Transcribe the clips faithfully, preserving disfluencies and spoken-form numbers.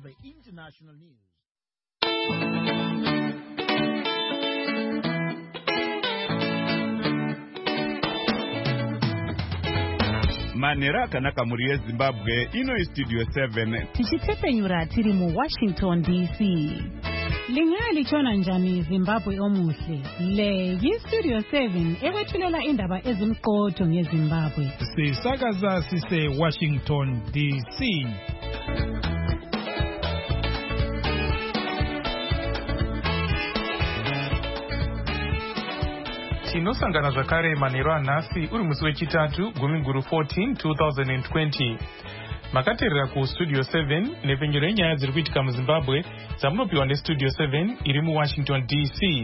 the international news. Manera kanaka muri Zimbabwe ino studio seven tichitepenyura tiri mu Washington D C. Lingali chona njani Zimbabwe omuhle. Le yi studio seven ekwethulela indaba ezimqotho ngeZimbabwe. Sisakaza sise Washington D C. Tinosangana zvakare manheru anhasi uri musi wechitatu gumi guru fourteen twenty twenty. Makateerera ku studio seven nepfenyuro yenyaya dziri kuitika muZimbabwe dzamunopiwa nestudio seven iri muWashington D C.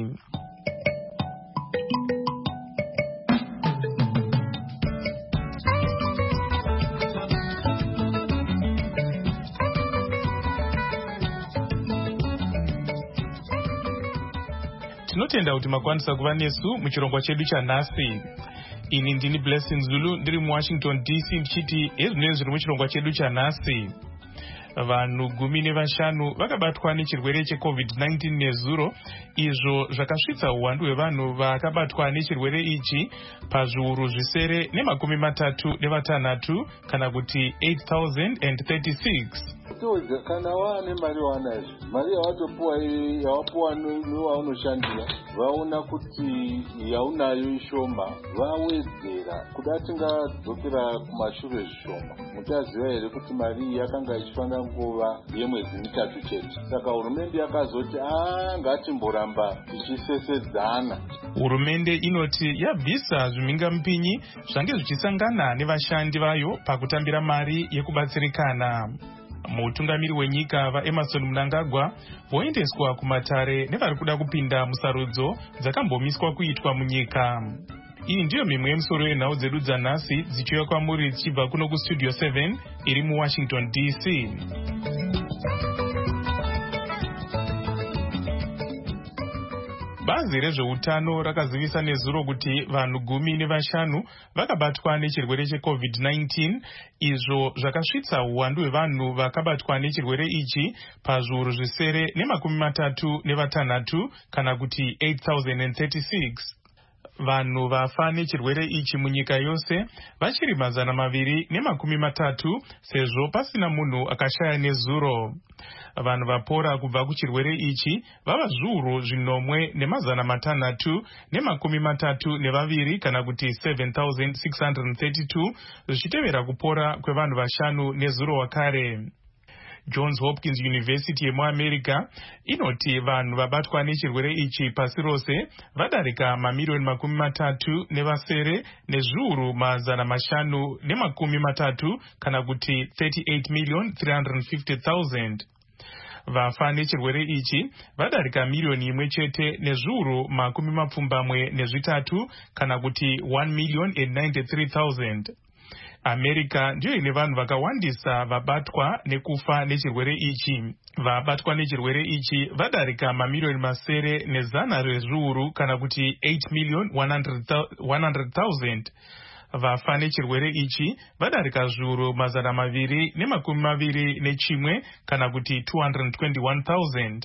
Tinotenda kuti makwanisa kuva nesu muchirongwa chedu chanhasi. Ini ndini Blessing Zulu ndiri muWashington D C ndichiti ezvinenge zviri muchirongwa chedu chanhasi. Vanhu gumi nevashanu vakabatwa nechirwere checovid nineteen nezuro, izvo zvakasvitsa uwandu hwevanhu vakabatwa nechirwere ichi pazviuru zvisere nemakumi matatu nevatanhatu kana kuti eight thousand thirty-six. Kana wane mari wanayo mari yawatopuwa yawapuwa newaunoshandira vaona kuti yaunayo ishoma vawedzera kuda tingadzokera kumashure zvishoma. Mutaziva here kuti mari yakanga ichifanira nguva yemwedzi mitatu chete, saka hurumende yakazoti ah ngatimboramba tichisesedzana. Hurumende inoti yabvisa zvimhingamupinyi zvange zvichisangana nevashandi vayo pakutambira mari yekubatsirikana. Mutungamiri wenyika vaEmerson Mnangagwa voendeswa kumatare nevari kuda kupinda musarudzo dzakambomiswa kuitwa munyika. Iyi ndiyo mimwe yemusoro yenhau dzedu dzanhasi dzichiuya kwamuri dzichibva kuno kustudio seven iri muWashington D C. Bazi rezveutano rakazivisa nezuro kuti vanhu gumi nevashanu vakabatwa nechirwere checovid nineteen, izvo zvakasvitsa uwandu hwevanhu vakabatwa nechirwere ichi pazviuru zvisere nemakumi matatu nevatanhatu kana kuti eight thousand thirty-six. Vanhu vafa nechirwere ichi munyika yose vachiri mazana maviri nemakumi matatu sezvo pasina munhu akashaya nezuro. Vanhu vapora kubva kuchirwere ichi vava zviuru zvinomwe nemazana matanhatu nemakumi matatu nevaviri kana kuti seven thousand six hundred thirty-two, zvichitevera kupora kwevanhu vashanu nezuro wakare. Johns Hopkins University yemuAmerica inoti vanhu vabatwa nechirwere ichi pasi rose vadarika mamiliyoni makumi matatu nevasere nezviuru mazana mashanu nemakumi matatu kana kuti thirty-eight million three hundred fifty thousand. Vafa nechirwere ichi vadarika miliyoni imwe chete nezviuru makumi mapfumbamwe nezvitatu kana kuti one million ninety-three thousand. America ndiyo ine vanhu vakawandisa vabatwa nekufa nechirwere ichi. Vabatwa nechirwere ichi vadarika mamiliyoni masere nezana rezviuru kana kuti eight million one hundred thousand. Vafa nechirwere ichi vadarika zviuru mazana maviri nemakumi maviri nechimwe kana kuti two hundred twenty-one thousand.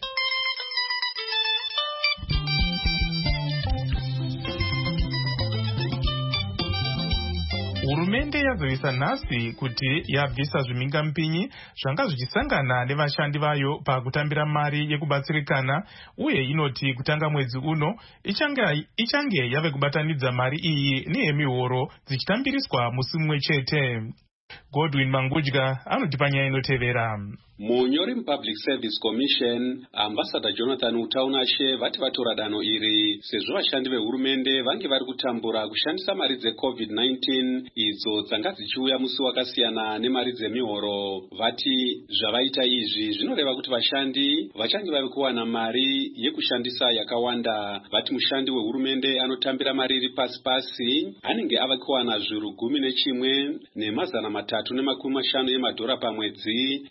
Hurumende yazivisa nhasi kuti yabvisa zvimhingamupinyi zvanga zvichisangana nevashandi vayo pakutambira mari yekubatsirikana, uye inoti kutanga mwedzi uno ichange ichange yave kubatanidza mari iyi neyemihoro dzichitambiriswa musi mumwe chete. Godwin Mangudya anoti panyaya inotevera. Munyori Public Service Commission, Ambassador Jonathan Utaunashe vati vatora danho iri sezvo vashandi vehurumende vange vari kutambura kushandisa mari dzecovid nineteen idzo dzanga dzichiuya musi wakasiyana nemari dzemihoro. Vati zvavaita izvi zvinoreva kuti vashandi vachange vave kuwana mari yekushandisa yakawanda. Vati mushandi wehurumende anotambira mari iri pasi pasi anenge ava kuwana zviuru gumi nechimwe nemazana matatu nemakumi mashanu emadhora pamwedzi kana kuti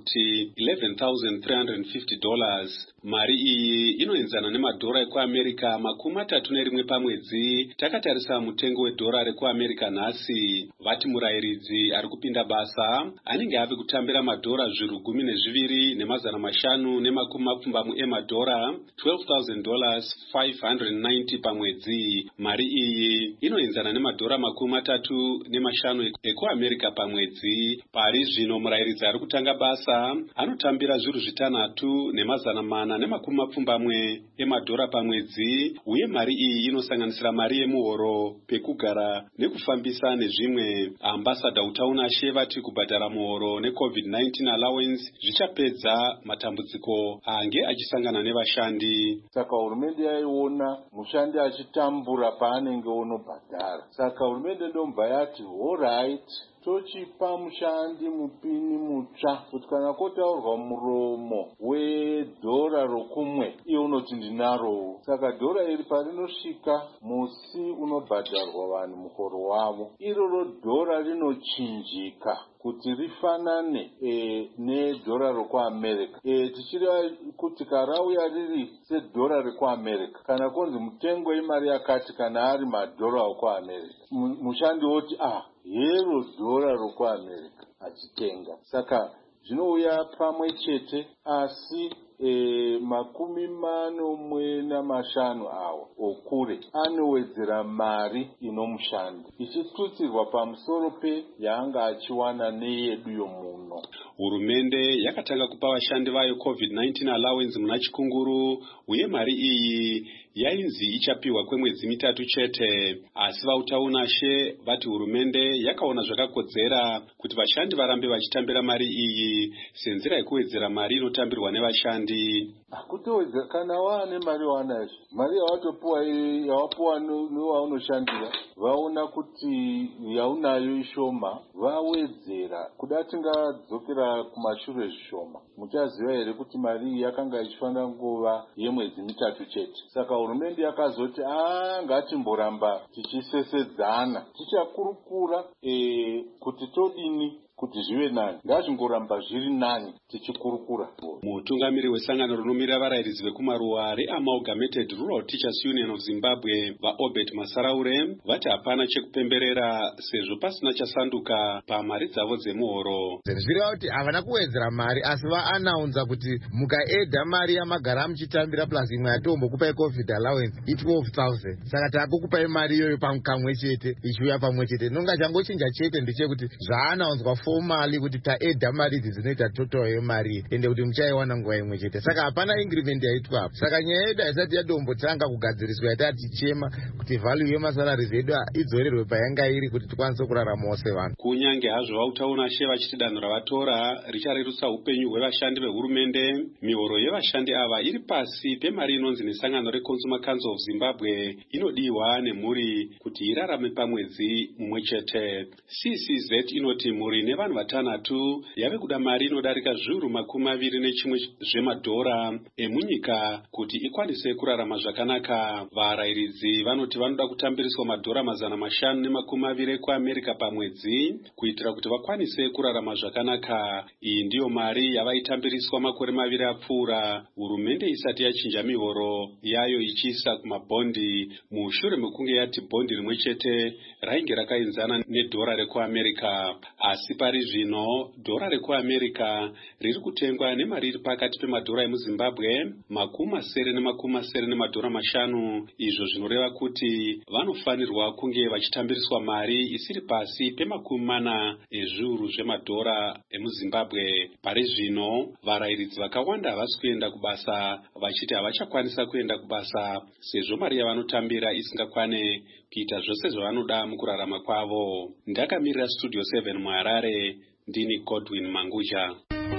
kuti eleven thousand three hundred fifty dollars. Mari iyi inoenzana nemadhora ekuAmerica makumi matatu nerimwe pamwedzi takatarisa mutengo wedhora rekuAmerica nhasi. Vati murayiridzi ari kupinda basa anenge ave kutambira madhora zviru gumi nezviviri nemazana mashanu nemakumi mapfumbamwe emadhora twelve thousand five hundred ninety pamwedzi. Mari iyi inoenzana nemadhora makumi matatu nemashanu ekuAmerica pamwedzi. Pari zvino murayiridzi ari kutanga basa anotambira zviru zvitanhatu nemazana mana nemakumi mapfumbamwe emadhora pamwedzi, uye mari iyi inosanganisira mari yemuhoro, pekugara nekufambisa nezvimwe. Ambassador Utaunashe vati kubhadhara muhoro neCovid nineteen allowance zvichapedza matambudziko ange achisangana nevashandi. Saka hurumende yaiona mushandi achitambura paanenge unobhadhara. Saka hurumende ndomba yati all right, tochipa mushandi mupini mutsva kuti kana kotaurwa muromo wedhora rokumwe iye unoti ndinaro. Saka dhora iri parinosvika musi unobhadharwa vanhu mukoro wavo, iroro dhora rinochinjika kuti rifanane e, nedhora rekuAmerica. E, tichireva kuti karauya riri sedhora rekuAmerica, kana konzi mutengo imari yakati kana ari madhora okuAmerica, mushandi woti ah hero dhora rekuAmerica achitenga. Saka zvinouya pamwe chete, asi e, makumi manomwe namashanu awo okure anowedzera mari inomushanda ichitutsirwa pamusoro pe yaanga achiwana neyedu yomuno. Hurumende yakatanga kupa vashandi vayo COVID nineteen allowance muna chikunguru, uye mari iyi yainzi ichapiwa kwemwedzi mitatu chete. Asi vautaunashe vati hurumende yakaona zvakakodzera kuti vashandi varambe vachitambira mari iyi senzira yekuwedzera mari inotambirwa nevashandi. Kutowedzera kana waane mari wanayo, mari yawatopuwa yawapuwa newaunoshandira, vaona kuti yaunayo ishoma, vawedzera kuda tingadzokera kumashure zvishoma. Muchaziva here kuti mari iyi yakanga ichifanira nguva yemwedzi mitatu chete. Saka hurumende yakazoti ah ngatimboramba tichisesedzana, tichakurukura e, kuti todini kuti zvive nani, ngazvingoramba zviri nani tichikurukura. Mutungamiri wesangano rinomira varayiridzi vekumaruwa reAmalgamated Rural Teachers Union of Zimbabwe vaObert Masaraure vati hapana chekupemberera sezvo pasina chasanduka pamari dzavo dzemuhoro. Zvireva kuti havana kuwedzera mari, asi vaanaunza kuti mukaedha mari yamagara muchitambira plus imwe yatombokupai COVID allowance i twelve thousand. Saka takukupai mari iyoyo pamukamwe chete ichiuya pamwe chete. Nonga changochinja chete ndechekuti zvaanaunzwa formally kuti taedha mari idzi dzinoita total yemari ende kuti muchaiwana nguva imwe chete. Saka hapana increment yaitwa apo. Saka nyaya yedu haisati yadombotanga kugadziriswa yatati tichema kuti value yemasalaries edu idzorerwe payanga iri kuti tikwanise kuraramawo sevanhu. Kunyange hazvo vautaunashe vachiti danho ravatora richarerutsa upenyu hwevashandi vehurumende, mihoro yevashandi ava iri pasi pemari inonzi nesangano reConsumer Council of Zimbabwe inodiwa nemhuri kuti irarame pamwedzi mumwe chete. C C Z inoti mhuri nevanhu vatanhatu yave kuda mari inodarika zviuru makumi maviri nechimwe zvemadhora emunyika kuti ikwanise kurarama zvakanaka. Varayiridzi vanoti vanoda kutambiriswa madhora mazana mashanu nemakumi maviri ekuAmerica pamwedzi kuitira kuti vakwanise kurarama zvakanaka. Iyi ndiyo mari yavaitambiriswa makore maviri apfuura, hurumende isati yachinja mihoro yayo ichiisa kumabhondi mushure mekunge yati bhondi rimwe chete rainge rakaenzana nedhora rekuAmerica. Asi pari zvino dhora rekuAmerica riri kutengwa nemari iri pakati pemadhora emuZimbabwe makumi masere nemakumi masere nemadhora mashanu. Izvo zvinoreva kuti vanofanirwa kunge vachitambiriswa mari isiri pasi pemakumi mana ezviuru zvemadhora emuZimbabwe. Pari zvino varayiridzi vakawanda havasi kuenda kubasa vachiti havachakwanisa kuenda kubasa sezvo mari yavanotambira isingakwane kuita zvose zvavanoda mukurarama kwavo. Ndakamirira Studio seven muHarare, ndini Godwin Manguja.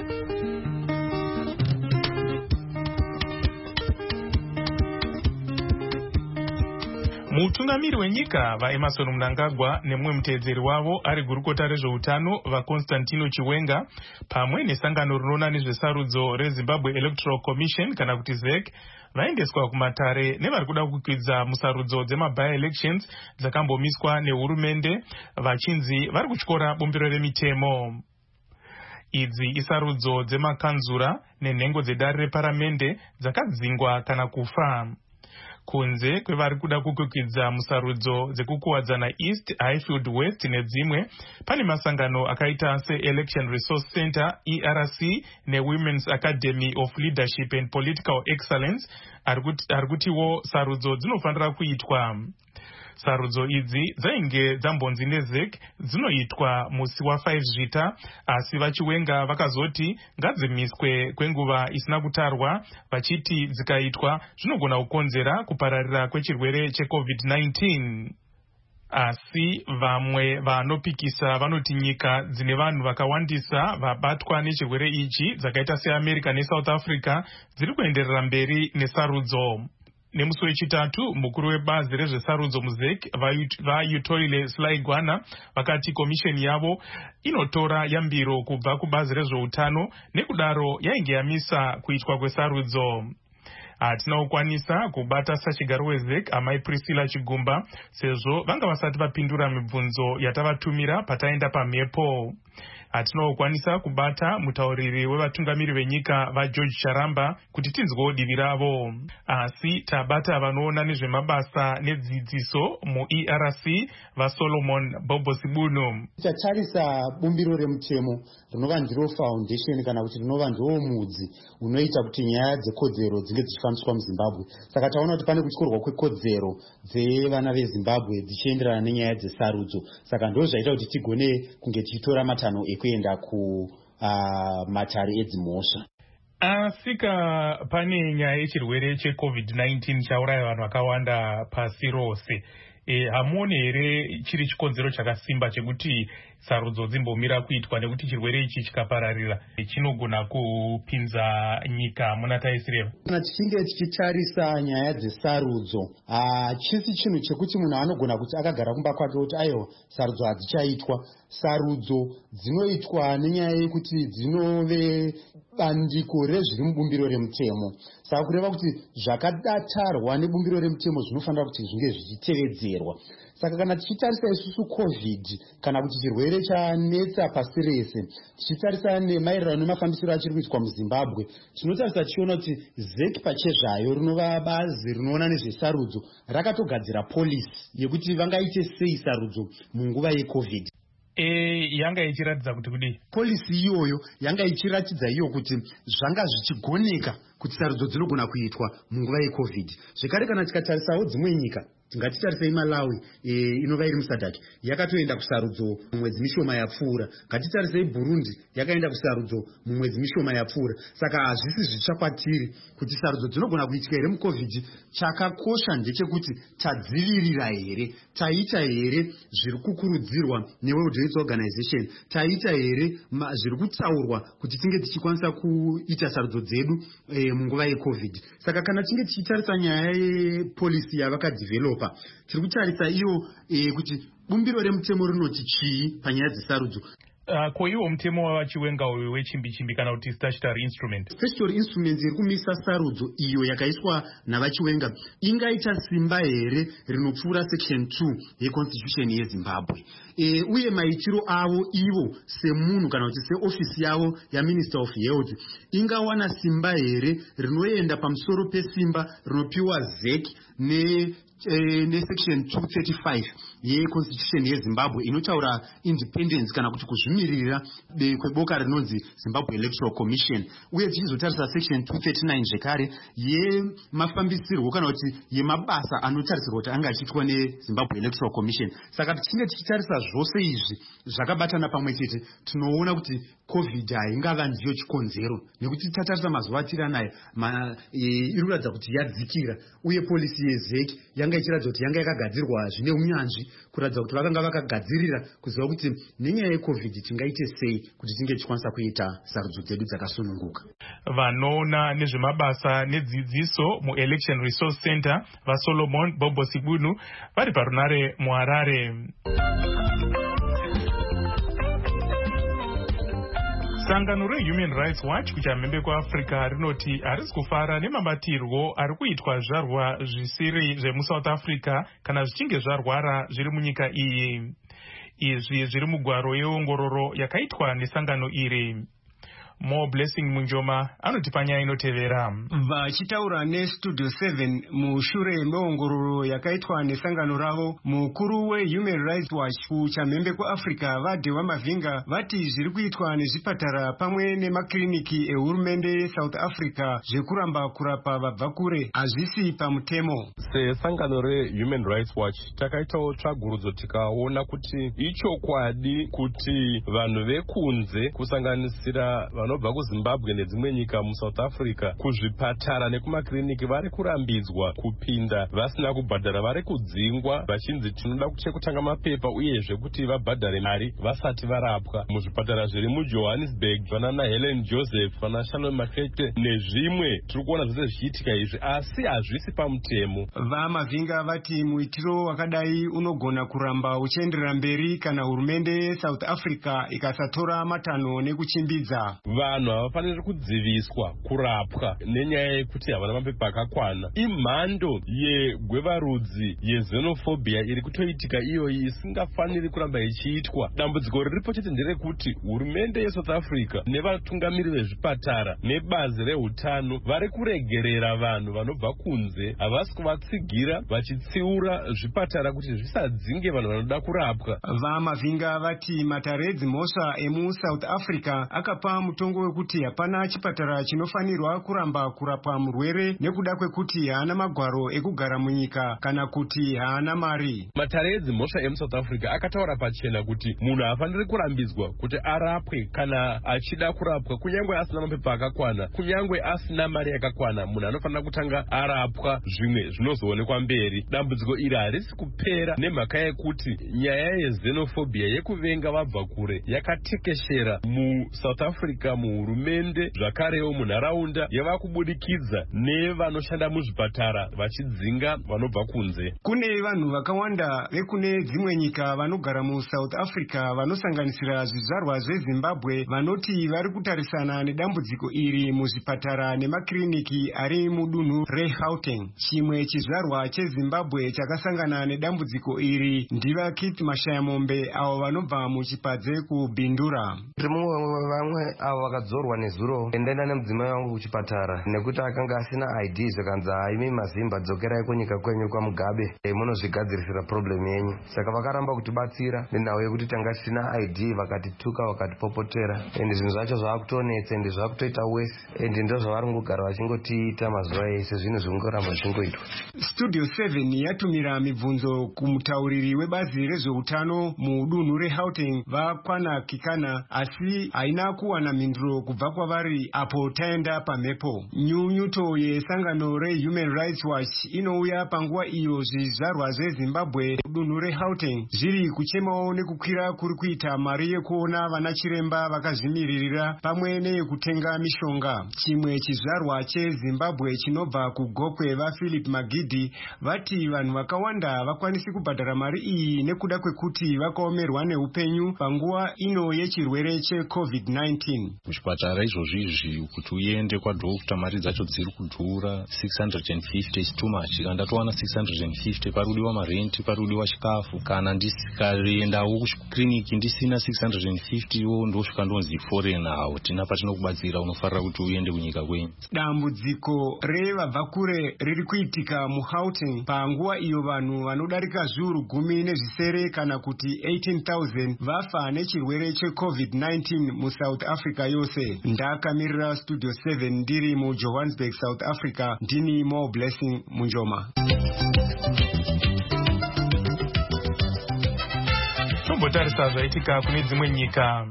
Mutungamiri wenyika vaEmmerson Mnangagwa nemumwe muteedzeri wavo ari gurukota rezveutano vaConstantino Chiwenga pamwe nesangano rinoona nezvesarudzo reZimbabwe Electoral Commission kana kuti Z E C vaendeswa kumatare nevari kuda kukwidza musarudzo dzemaby elections dzakambomiswa nehurumende vachinzi vari kutyora bumbiro remitemo. Idzi isarudzo dzemakanzura nenhengo dzedare reparamende dzakadzingwa kana kufa. Kunze kwevari kuda kukwikidza musarudzo dzekukuwadzana East, Highfield West nedzimwe, pane masangano akaita se-Election Resource Center E R C ne-Women's Academy of Leadership and Political Excellence ari kutiwo sarudzo dzinofanira kuitwa. Sarudzo idzi dzainge dzambonzi neZEC dzinoitwa musi wa five zvita, asi vachiwenga vakazoti ngadzimiswe kwenguva isina kutarwa, vachiti dzikaitwa zvinogona kukonzera kupararira kwechirwere cheCovid nineteen. Asi vamwe vanopikisa vanoti nyika dzine vanhu vakawandisa vabatwa nechirwere ichi dzakaita seAmerica neSouth Africa dziri kuenderera mberi nesarudzo. Nemusi wechitatu mukuru webazi rezvesarudzo muZEC vaUtoile Selaigwana vakati komisheni yavo inotora yambiro kubva kubazi rezveutano, nekudaro yainge yamisa kuitwa kwesarudzo. Hatina kukwanisa kubata sachigaro weZEC amai Priscilla Chigumba sezvo vanga vasati vapindura mibvunzo yatavatumira pataenda pamhepo. Hatina kukwanisa kubata mutauriri wevatungamiri venyika vaGeorge Charamba kuti tinzwewo divi ravo. Asi tabata vanoona nezvemabasa nedzidziso muE R C vaSolomon Bobosibunu. Tichatarisa bumbiro remutemo rinova ndiro foundation kana kuti rinova ndiwo mudzi unoita kuti nyaya dzekodzero dzinge dzichifambiswa muZimbabwe. Saka taona kuti pane kutyorwa kwekodzero dzevana veZimbabwe dzichienderana nenyaya dzesarudzo. Saka ndo zvaita kuti tigone kunge tichitora matanho ekuenda ku uh, matare edzimhosva. Asika pane nyaya yechirwere cheCovid nineteen chauraya vanhu vakawanda pasi rose. E, hamuoni here chiri chikonzero chakasimba chekuti sarudzo dzimbomira kuitwa, nekuti chirwere ichi chikapararira chinogona kupinza nyika muna taisireva? Kana tichinge tichitarisa nyaya dzesarudzo, hachisi chinhu chekuti munhu anogona kuti akagara kumba kwake kuti aiwa sarudzo hadzichaitwa. Sarudzo dzinoitwa nenyaya yekuti dzinove bandiko rezviri mubumbiro remutemo. Saka kureva kuti zvakadatarwa nebumbiro remutemo zvinofanira kuti zvinge zvichitevedzerwa. Saka kana tichitarisa isusu COVID kana kuti chirwere chanetsa pasi rese, tichitarisa nemaererano nemafambisiro achiri kuitwa muZimbabwe, tinotarisa tichiona kuti ZEC pachezvayo rinova bazi rinoona nezvesarudzo rakatogadzira polisi yekuti vangaite sei sarudzo munguva yeCovid. E, yanga ichiratidza kuti kudii? Polisi iyoyo yanga ichiratidza iyo kuti zvanga zvichigoneka kuti sarudzo dzinogona kuitwa munguva yeCovid. Zvekare kana tikatarisawo dzimwe nyika, ngatitarisei Malawi e, inova iri muSADC yakatoenda kusarudzo mumwedzi mishoma yapfuura. Ngatitarisei Burundi yakaenda kusarudzo mumwedzi mishoma yapfuura. Saka hazvisi zvichakwatiri kuti sarudzo dzinogona kuitika here muCovid. Chakakosha ndechekuti tadzivirira here, taita here zviri kukurudzirwa neWorld Health Organization, taita here zviri kutaurwa kuti tinge tichikwanisa kuita sarudzo dzedu e, munguva yeCovid. Saka kana tinge tichitarisa nyaya yepolisi yavakadevelopa, tiri kutarisa iyo e, kuti bumbiro remutemo rinoti chii panyaya dzesarudzo. Uh, ko iwo mutemo wavachiwenga uyu wechimbi-chimbi kana kuti statutory instrument. Statutory instrument iri kumisa sarudzo iyo yakaiswa navachiwenga ingaita simba here rinopfuura section two yeconstitution yeZimbabwe. E, uye maitiro avo ivo semunhu kana kuti seofisi yavo yaMinister of Health ingawana simba here rinoenda pamusoro pesimba rinopiwa ZEC ne E, nesection two thirty-five yeconstitution yeZimbabwe inotaura independence kana kuti kuzvimirira kweboka rinonzi Zimbabwe Electoral Commission. Uye tichizotarisa section two thirty-nine zvekare yemafambisirwo kana kuti yemabasa anotarisirwa kuti anga achiitwa neZimbabwe Electoral Commission. Saka tichinge tichitarisa zvose izvi zvakabatana pamwe chete, tinoona kuti COVID haingava ndiyo chikonzero, nekuti tatarisa mazuva atiri anaya e, iri kuratidza kuti yadzikira, uye polisi yeZEC yanga ichiratidza kuti yanga yakagadzirwa zvine unyanzvi kuratidza kuti vakanga vakagadzirira kuziva kuti nenyaya yeCovid tingaite sei kuti tinge tichikwanisa kuita sarudzo dzedu dzakasununguka. Vanoona nezvemabasa nedzidziso muElection Resource Center vaSolomon Bobosibunu vari parunare muHarare. Sangano reHuman Rights Watch kuchamhembe kuAfrica rinoti harisi kufara nemabatirwo ari kuitwa zvarwa zvisiri zvemuSouth Africa kana zvichinge zvarwara zviri munyika iyi. Izvi zviri mugwaro yeongororo yakaitwa nesangano iri. More Blessing Munjoma anotipanya inotevera. Vachitaura neStudio seven mushure meongororo yakaitwa nesangano ravo, mukuru weHuman Rights Watch kuchamhembe kuAfrica vaDhewa Mavinga vati zviri kuitwa nezvipatara pamwe nemakliniki ehurumende South Africa zvekuramba kurapa vabva kure hazvisi pamutemo. Sesangano reHuman Rights Watch takaitawo tsvagurudzo tikaona kuti ichokwadi kuti vanhu vekunze kusanganisira vanobva kuZimbabwe nedzimwe nyika muSouth Africa kuzvipatara nekumakliniki vari kurambidzwa kupinda vasina kubhadhara, vari kudzingwa vachinzi tinoda chekutanga mapepa uyezve kuti vabhadhare mari vasati varapwa. Muzvipatara zviri muJohannesburg vanana Helen Joseph, vana Shannon Makete nezvimwe tiri kuona zvose zvichiitika izvi asi hazvisi pamutemo. VaMavinga vati muitiro wakadai unogona kuramba uchienderera mberi kana hurumende South Africa ikasatora matanho nekuchimbidza. Vanhu havafaniri kudziviswa kurapwa nenyaya yekuti havana mapepa akakwana. Imhando yegwevarudzi yezenophobia iri kutoitika iyoyi isingafaniri kuramba ichiitwa. Dambudziko riripo chete nderekuti hurumende yeSouth Africa nevatungamiri vezvipatara nebazi rehutano vari kuregerera vanhu vanobva kunze, havasi kuvatsigira vachitsiura zvipatara kuti zvisadzinge vanhu vanoda kurapwa. VaMavinga vati matare edzimhosva emuSouth Africa akapa mutongo wekuti hapana chipatara chinofanirwa kuramba kurapa murwere nekuda kwekuti haana magwaro ekugara munyika kana kuti haana mari. Matare edzimhosva emuSouth Africa akataura pachena kuti munhu haafaniri kurambidzwa kuti arapwe kana achida kurapwa kunyange asina mapepa akakwana, kunyange asina mari yakakwana, munhu anofanira kutanga arapwa zvimwe zvinozoonekwa mberi. Dambudziko iri harisi kupera nemhaka yekuti nyaya yezenophobia yekuvenga vabva kure yakatekeshera muSouth Africa, muhurumende zvakarewo munharaunda yava kubudikidza nevanoshanda muzvipatara vachidzinga vanobva kunze. Kune vanhu vakawanda vekune dzimwe nyika vanogara muSouth Africa vanosanganisira zvizvarwa zveZimbabwe vanoti vari kutarisana nedambudziko iri muzvipatara nemakliniki ari mudunhu reGauteng. Chimwe chizvarwa cheZimbabwe chakasangana nedambudziko iri ndivaKit Mashayamombe avo vanobva muchipadze kuBindura. Mumwe vamwe avo vakadzorwa nezuro endaenda nemudzimai wangu kuchipatara nekuti akanga asina I D zvakanzi haimi Mazimba dzokerai kunyika kwenyu kwaMugabe munozvigadzirisira problem yenyu. Saka vakaramba kutibatsira nenhau yekuti tanga tisina I D, vakatituka vakatipopotera ende zvinhu zvacho zvaakutonetsa ende zvaakutoita wese ende ndo zvavari kungogara vachingotiita mazuva ese zvinhu zvingoramba zvichingoitwa. Studio seven yatumira mibvunzo kumutauriri webazi rezveutano mudunhu reGauteng vakwana Kikana asi haina kuwana mhinduro kubva kwavari apo taenda pamhepo. Nyunyuto yesangano reHuman Rights Watch inouya panguva iyo zvizvarwa zveZimbabwe dunhu reGauteng zviri kuchemawo nekukwira kuri kuita mari yekuona vana chiremba vakazvimiririra pamwe neyekutenga mishonga. Chimwe chizvarwa cheZimbabwe chinobva kuGokwe vaPhilip Magidi vati vanhu vakawanda vakwanisi kubhadhara mari iyi nekuda kwekuti vakaomerwa neupenyu panguva ino yechirwere cheCovid nineteen. Kuchipatara izvozvi izvi kuti uende kwadhokota mari dzacho dziri kudhura six hundred fifty is too much. Kana ndatowana six hundred fifty parudiwa marenti, parudiwa chikafu. Kana ndisikaendawo kukliniki ndisina six hundred fifty wo ndosvika ndonzi foreigner hawo tina patinokubatsira unofarira kuti uende kunyika kwenyu. Dambudziko revabva kure riri kuitika muGauteng panguva iyo vanhu vanodarika zviuru gumi nezvisere kana kuti eighteen thousand vafa nechirwere cheCovid nineteen muSouth Africa yose. Ndakamirira Studio seven ndiri muJohannesburg, South Africa. Ndini More Blessing Munjoma. Tombotarisa zvaitika kune dzimwe nyika.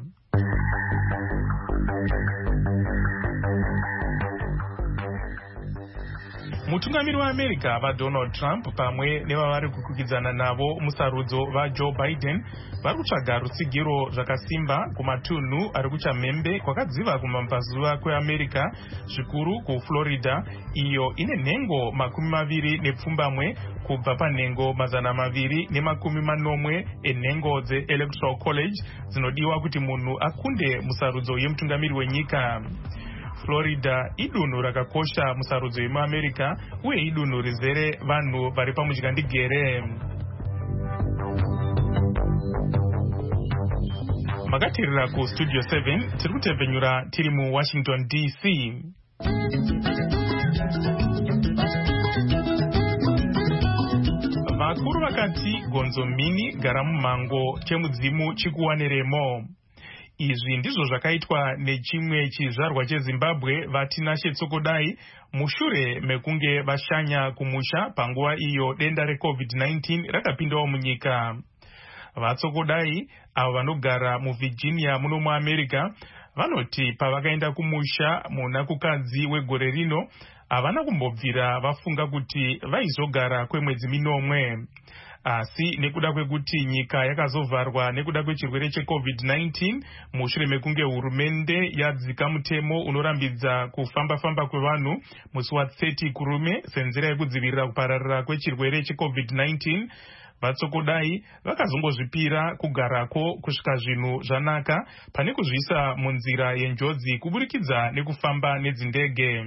Mutungamiri waAmerica vaDonald Trump pamwe nevavari kukwikwidzana navo musarudzo vaJoe Biden vari kutsvaga rutsigiro zvakasimba kumatunhu ari kuchamhembe kwakadziva kumabvazuva kweAmerica zvikuru kuFlorida iyo ine nhengo makumi maviri nepfumbamwe kubva panhengo mazana maviri nemakumi manomwe enhengo dzeElectoral College dzinodiwa kuti munhu akunde musarudzo yemutungamiri wenyika. Florida idunhu rakakosha musarudzo yemuAmerica uye idunhu rizere vanhu vari pamudyandegere. makatirira ku studio seven tiri kutevhenyura tiri mu Washington D C. Vakuru vakati gonzo mini gara mumango chemudzimu chikuwaneremo. Izvi ndizvo zvakaitwa nechimwe chizvarwa cheZimbabwe vatinashe Tsokodai mushure mekunge vashanya kumusha panguva iyo denda reCovid nineteen rakapindawo munyika. Vatsokodai avo vanogara muVirginia muno muAmerica vanoti pavakaenda kumusha muna kukadzi wegore rino havana kumbobvira vafunga kuti vaizogara kwemwedzi minomwe. Asi nekuda kwekuti nyika yakazovharwa nekuda kwechirwere cheCovid nineteen mushure mekunge hurumende yadzika mutemo unorambidza kufamba-famba kwevanhu musi wa30 kurume senzira yekudzivirira kupararira kwechirwere cheCovid nineteen, Vatsokodai vakazongozvipira kugarako kusvika zvinhu zvanaka pane kuzvisa munzira yenjodzi kuburikidza nekufamba nedzindege.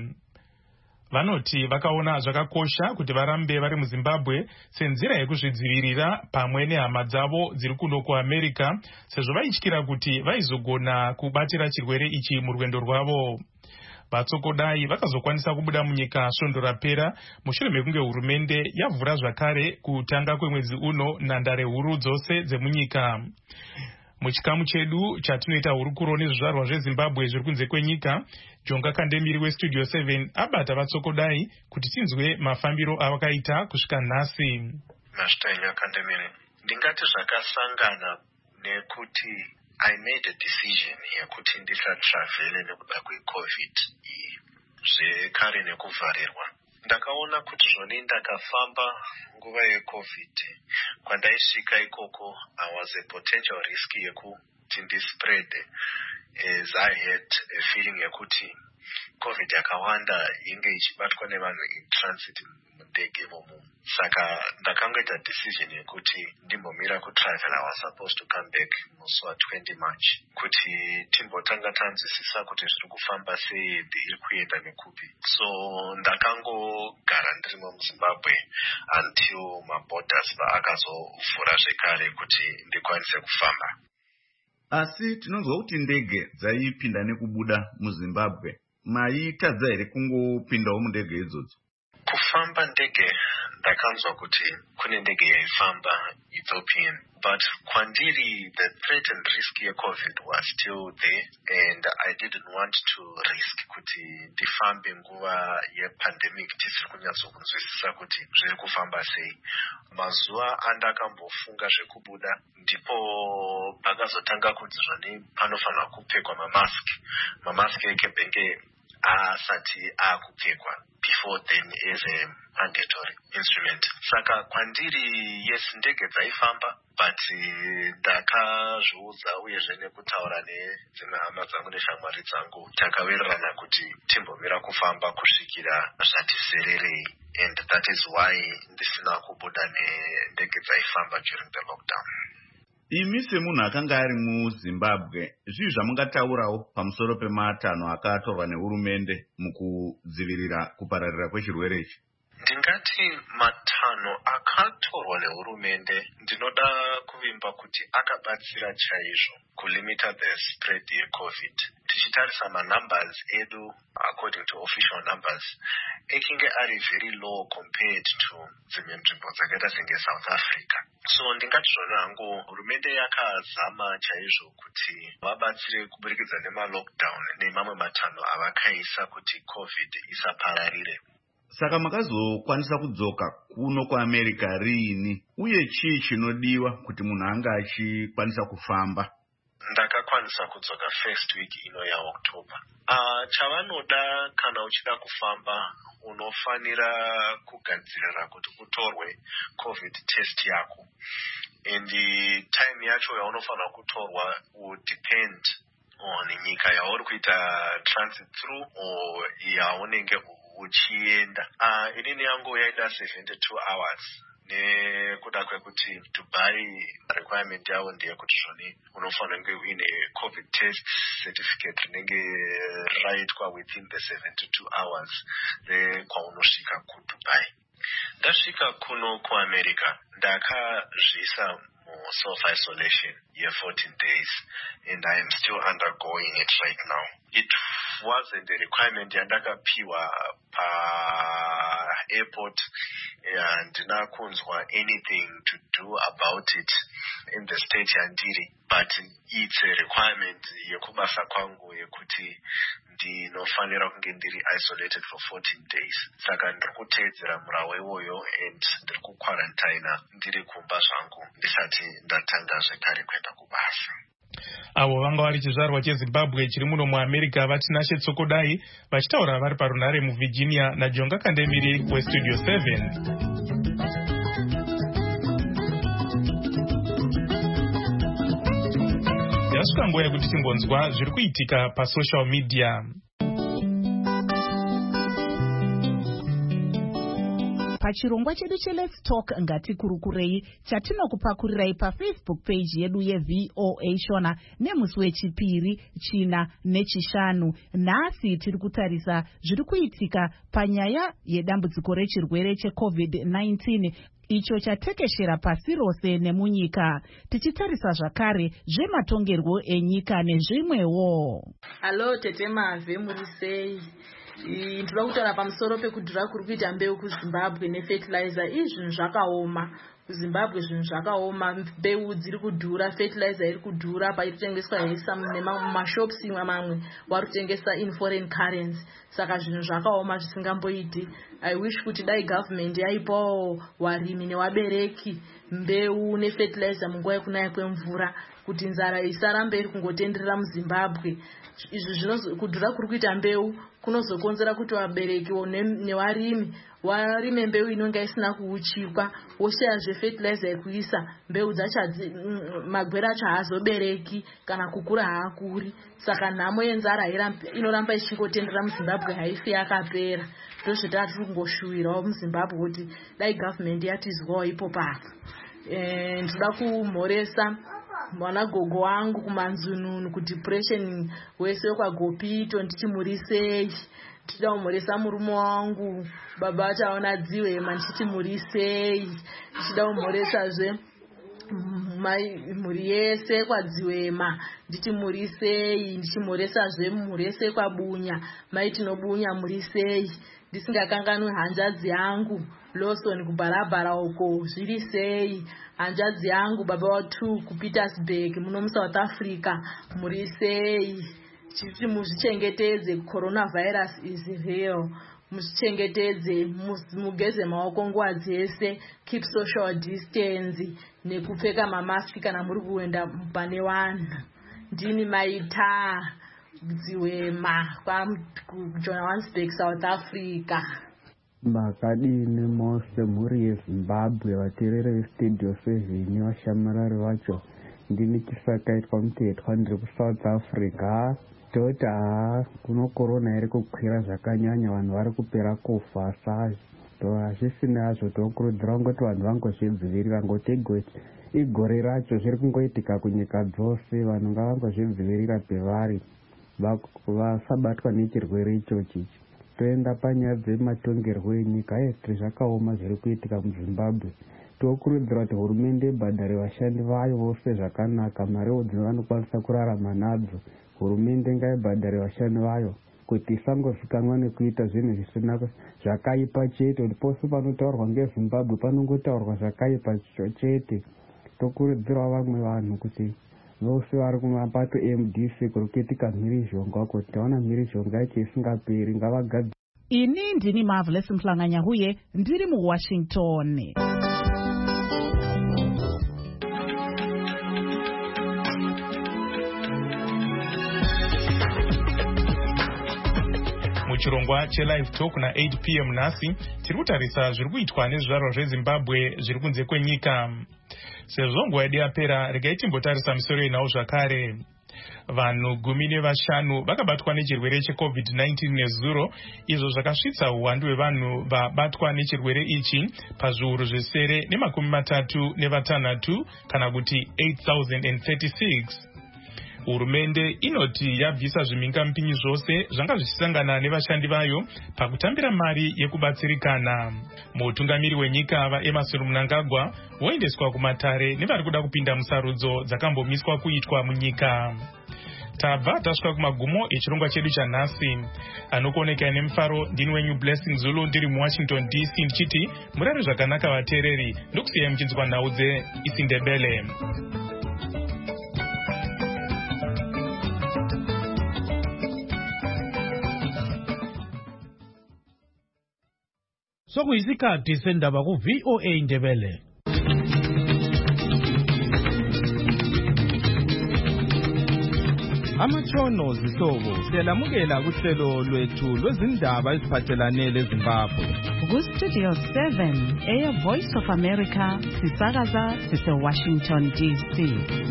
Vanoti vakaona zvakakosha kuti varambe vari muZimbabwe senzira yekuzvidzivirira pamwe nehama dzavo dziri kuno kuAmerica sezvo vaityira kuti vaizogona kubatira chirwere ichi murwendo rwavo. Vatsokodai vakazokwanisa kubuda munyika svondo rapera mushure mekunge hurumende yavhura zvakare kutanga kwemwedzi uno nhandare huru dzose dzemunyika. Muchikamu chedu chatinoita hurukuro nezvizvarwa zveZimbabwe zviri kunze kwenyika, Jonga Kandemiri weStudio seven abata Vatsokodai kuti tinzwe mafambiro avakaita kusvika nhasi. Mashitanya Kandemiri, ndingati zvakasangana nekuti I made a decision yekuti ndisatravele nekuda kweCovid iyi zvekare nekuvharirwa. Ndakaona kuti zvoni ndakafamba nguva yeCovid kwandaisvika ikoko I was a potential risk yekuti ndispread as I had a feeling yekuti COVID yakawanda inge ichibatwa nevanhu in transit mundege momo. Saka ndakangoita decision yekuti ndimbomira kutravel. I was supposed to come back musi wa20 March kuti timbotanga tanzwisisa kuti zviri kufamba sei iri kuenda nekupi. So ndakangogara ndirimo muZimbabwe until maborders paakazovhura zvekare kuti ndikwanise kufamba. Asi tinonzwa kuti ndege dzaipinda nekubuda muZimbabwe. Maitadza here kungopindawo mundege idzodzo? Kufamba ndege ndakanzwa kuti kune ndege yaifamba Ethiopian, but kwandiri the threat and risk yeCovid was still there and I didn't want to risk kuti ndifambe nguva yepandemic tisiri kunyatsokunzwisisa kuti zviri kufamba sei. Mazuva andakambofunga zvekubuda ndipo pakazotanga kuti zvoni panofanira kupfekwa mamask. Mamask ekebhenge asati akupfekwa before then as a mandatory instrument. Saka kwandiri yes ndege dzaifamba but ndakazviudza uyezve nekutaura nedzimwe hama dzangu neshamwari dzangu takawirirana kuti timbomira kufamba kusvikira zvati sererei, and that is why ndisina kubuda nendege dzaifamba during the lockdown. Imi semunhu akanga ari muZimbabwe, zvii zvamungataurawo pamusoro pematanho akatorwa nehurumende mukudzivirira kupararira kwechirwere ichi? Ndingati matanho akatorwa nehurumende ndinoda kuvimba kuti akabatsira chaizvo kulimita the spread yeCovid. Tichitarisa manumbers edu according to official numbers ekinge ari very low compared to dzimwe nzvimbo dzakaita senge South Africa. So ndingati zvona hangu hurumende yakazama chaizvo kuti vabatsire kuburikidza nemalockdown nemamwe matanho avakaisa kuti COVID isapararire. Saka makazokwanisa kudzoka kuno kuAmerica riini, uye chii chinodiwa kuti munhu anga achikwanisa kufamba? Ndakakwanisa kudzoka first week ino yaOctober. Uh, chavanoda kana uchida kufamba unofanira kugadzirira kuti kutorwe COVID test yako. And the time yacho yaunofanira kutorwa will depend on nyika yauri kuita transit through or yaunenge uchienda. Uh, inini yangu yaida seventy-two hours. Nekuda kwekuti Dubai requirement yavo ndeyekuti zvoni unofanira kunge uine COVID test certificate rinenge raitwa within the seventy-two hours kwaunosvika kuDubai. ndasvika kuno kuamerica ndakazvisa self-isolation ye fourteen days, and I am still undergoing it right now. It wasn't a requirement yandakapiwa pa airport, and nakunzwa anything to do about it in the state yandiri, but it's a requirement yekubasa kwangu yekuti ndinofanira kunge ndiri isolated for fourteen days. Saka ndiri kuteedzera murawo iwoyo and ndiri kukwarantaina ndiri kumba zvangu ndisati ndatanga zvekare kuenda kubasa. Avo vanga vari chizvarwa cheZimbabwe chiri muno muAmerica vatinashe Tsokodai vachitaura vari parunhare muVirginia naJonga Kandemiri weStudio seven. Yasvika nguva yekuti tingonzwa zviri kuitika pasocial media. Pachirongwa chedu cheLet's Talk ngatikurukurei chatinokupakurirai paFacebook page yedu yeV O A Shona nemusi wechipiri, china nechishanu. Nhasi tiri kutarisa zviri kuitika panyaya yedambudziko rechirwere cheCovid nineteen icho chatekeshera pasi rose nemunyika, tichitarisa zvakare zvematongerwo enyika nezvimwewo. Halo tete Mave, muri sei? Ndinoda kutaura pamusoro pekudhura kuri kuita mbeu kuZimbabwe nefertilizer. Izvi zvinhu zvakaoma kuZimbabwe, zvinhu zvakaoma, mbeu dziri kudhura, fertilizer iri kudhura, paitengeswa hesa mumashops mamwe warutengesa in foreign currency. Saka zvinhu zvakaoma zvisingamboiti. I wish kuti dai government yaipawo warimi newabereki mbeu nefertilizer munguva yekunaya kwemvura kuti nzara isarambe iri kungotenderera muZimbabwe. Izvi zvino kudhura kuri kuita mbeu kunozokonzera kuti wabereki newarimi warime mbeu inonga isina kuuchikwa, woshaya zvefertilizer yekuisa, mbeu dzacho magwere acho haazobereki kana kukura haakuri. Saka nhamo yenzara inoramba ichingotenderera muZimbabwe haifi yakapera. Ndozvatiri kungoshuwirawo muZimbabwe kuti dai government yatizwawo ipo papo. Ndinoda kumhoresa mwana gogo wangu kumanzununu kudepression wese kwagopito ndichimurisei. Ndinoda kumhoresa murume wangu baba achaona dziwema ndichimurisei. Ndinoda kumhoresazve mhuri yese kwadziwema ndichimurisei. Ndichimhoresazve mhuri yese kwabunya mai tinobunya murisei. Ndisingakanganwi hanzvadzi yangu Lawson kuBharabhara uko zviri sei. Hanzvadzi yangu baba watu kuPetersburg muno muSouth Africa muri sei. Chiti muzvichengetedze, coronavirus is real. Muzvichengetedze, mugeze maoko nguva dzese, keep social distance nekupfeka mamaski kana muri kuenda pane vanhu. Ndini maita dziwema kuJohannesburg South Africa. Makadini mose mhuri yeZimbabwe, vateereri veStudio seven vashamarari vacho, ndini Chisakaitwa Mutetwa ndiri kuSouth Africa. Toti haa kuno korona iri kukwira zvakanyanya, vanhu vari kupera kufa. Sazvo hazvisina hazvo tokurudzira kungoti vanhu vangozvidzivirira ngoti igore racho zviri kungoitika kunyika dzose. Vanhu ngavangozvidzivirira pevari vasabatwa nechirwere ichochi. Toenda panyaya dzematongerwo enyika, aizvi zvakaoma zviri kuitika muZimbabwe. Tokurudzira kuti hurumende ibhadhare vashandi vayo vose zvakanaka, mariwo dzinovanokwanisa kurarama nadzo. Hurumende ngaibhadhare vashandi vayo kuti isangozikanwa nekuita zvinhu zvisina zvakaipa chete. Kuti pose panotaurwa ngeZimbabwe panongotaurwa zvakaipa chete. Tokurudzirawo vamwe vanhu kuti vose vari kumapato M D C kuri kuitika mhirizhonga, kuti taona mhirizhonga yacho isingaperi ngavagadzire. Ini ndini Marvelous Mhlanganya-Huye ndiri muWashington. Muchirongwa cheLive Talk na eight p m nhasi tiri kutarisa zviri kuitwa nezvizvarwa zveZimbabwe zviri kunze kwenyika. Sezvo nguva yedu yapera, regai timbotarisa misoro inawo zvakare. Vanhu gumi nevashanu vakabatwa nechirwere cheCovid nineteen nezuro, izvo zvakasvitsa uwandu hwevanhu vabatwa nechirwere ichi pazviuru zvesere nemakumi matatu nevatanhatu kana kuti eight thousand thirty-six. Hurumende inoti yabvisa zvimhingamupinyi zvose zvanga zvichisangana nevashandi vayo pakutambira mari yekubatsirikana. Mutungamiri wenyika vaEmmerson Mnangagwa voendeswa kumatare nevari kuda kupinda musarudzo dzakambomiswa kuitwa munyika. Tabva tasvika kumagumo echirongwa chedu chanhasi. Anokuonekera nemufaro ndini wenyu Blessing Zulu ndiri muWashington D C ndichiti murare zvakanaka vateereri, ndokusiyai muchinzwa nhau dzeIsindebele. Sokuyisikhathi sendaba ku V O A Indebele. Amatshono zihlobo siyalamukela kuhlelo lwethu lwezindaba eziphathelane leZimbabwe. Ku-Studio seven, Air Voice of America, sisakaza sise-Washington D C.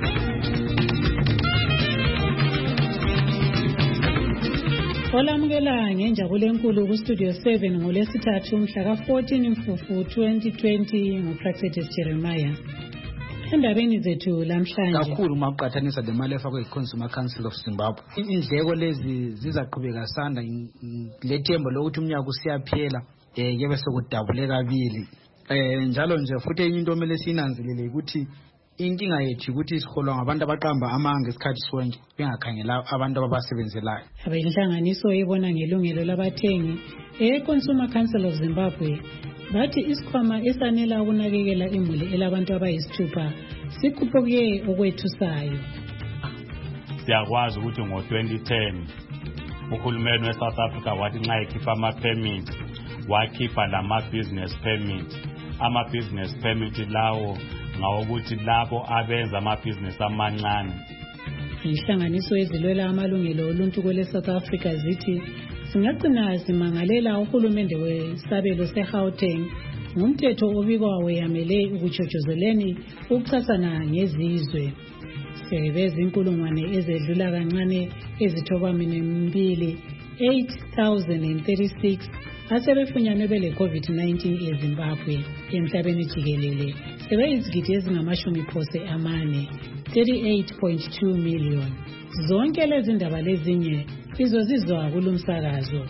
Olamukela ngenjabulo enkulu ku-Studio seven ngolwesithathu mhla ka-fourteen Mfufu twenty twenty nguPractice Jeremiah. Endabeni zethu lamhlanje kakhulu maqhathanisa le mali efakwe iConsumer Council of Zimbabwe, indleko lezi zizaqhubeka sanda lethemba lokuthi umnyaka usiyaphela eh kebe sekudabule kabili. Eh njalo nje futhi enye into omele sinanzelele ukuthi inkinga yethu ukuthi isiholwa ngabantu abaqamba amanga esikhathi sonke bengakhangela abantu ababasebenzelayo. Abenhlanganiso ebona ngelungelo labathengi eConsumer Council of Zimbabwe bathi isikhwama esanela ukunakekela imuli elabantu abayisithupha sikhuphuke okwethusayo. Siyakwazi ukuthi ngo twenty ten uhulumeni weSouth Africa wathi nxa ekhipha ama-permit wakhipha lama-business permit. Ama-business permit lawo ngawokuthi labo abenza amabhizinesi amancane. Inhlanganiso ezilwela amalungelo oluntu kwele South Africa zithi singagcina simangalela uhulumende wesabelo seGauteng ngumthetho obikwa weyamele ukujojozeleni ukuchasana ngezizwe. Sebeze inkulungwane ezedlula kancane ezithobamini mbili eight thousand thirty-six asebefunyanwe bele COVID nineteen eZimbabwe emhlabeni jikelele. Sebeyizigidi ezingamashumi phose amane thirty-eight point two million. Zonke lezi ndaba lezinye izozizwa kulumsakazo.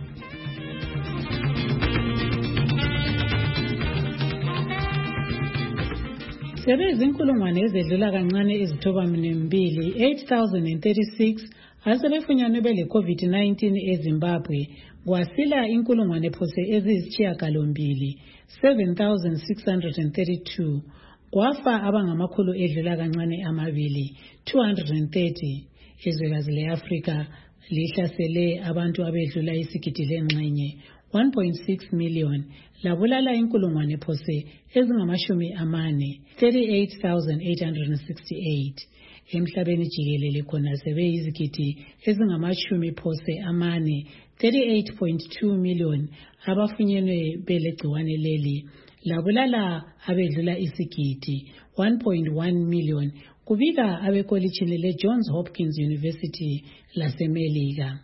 Sebeze inkulungwane ezedlula kancane ezithobamini mbili eight thousand thirty-six asebefunyanwe bele COVID nineteen eZimbabwe. Kwasila inkulungwane phose eziyisishiyagalombili seven thousand six hundred thirty-two. Kwafa abangamakhulu edlula kancane amabili two hundred thirty. Izwekazi leAfrika lihlasele abantu abedlula isigidi lenxenye one point six million labulala inkulungwane phose ezingamashumi amane thirty-eight thousand eight hundred sixty-eight. Emhlabeni jikelele khona sebeyizigidi ezingamashumi phose amane thirty-eight point two million abafunyenwe belegciwane leli labulala abedlula isigidi one point one million kubika abekolitshini leJohns Hopkins University laseMelika.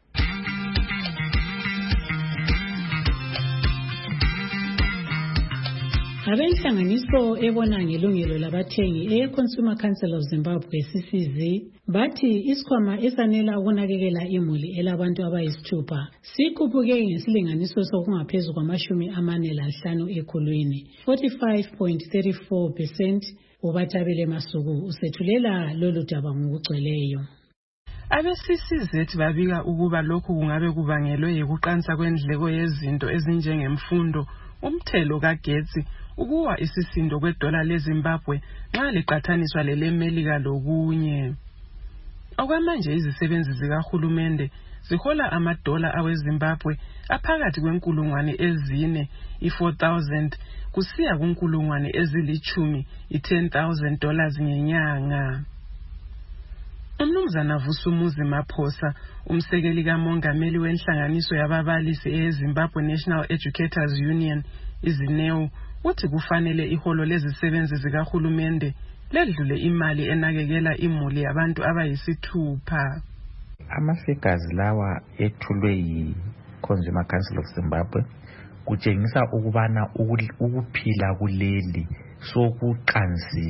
Abenhlanganiso ebona ngelungelo labathengi eConsumer Council of Zimbabwe C C Z bathi isikhwama esanela ukunakekela imuli elabantu abayisithupha sikhuphuke ngesilinganiso sokungaphezulu kwamashumi amane lanhlanu ekhulwini forty-five point three four percent. Ubathabele Masuku usethulela lolu daba ngokugcweleyo. Abe-C C Z babika ukuba lokhu kungabe kubangelwe yikuqansa kwendleko yezinto ezinjengemfundo, umthelo kagetsi, ukuwa isisindo kwedola leZimbabwe nxa liqathaniswa leleMelika lokunye. Okwamanje izisebenzi zikahulumende zihola amadola aweZimbabwe aphakathi kwenkulungwane ezine i-four thousand kusiya kunkulungwane ezilichumi i-ten thousand dollars ngenyanga. Umnumzana Vusumuzi Maphosa, umsekeli kamongameli wenhlanganiso yababalisi eZimbabwe National Educators Union, iZINEU, uthi kufanele iholo lezisebenzi zikahulumende ledlule imali enakekela imuli yabantu abayisithupha. Ama-figures lawa ethulwe yi-Consumer Council of Zimbabwe kutshengisa ukubana ukuphila kuleli sokuqansile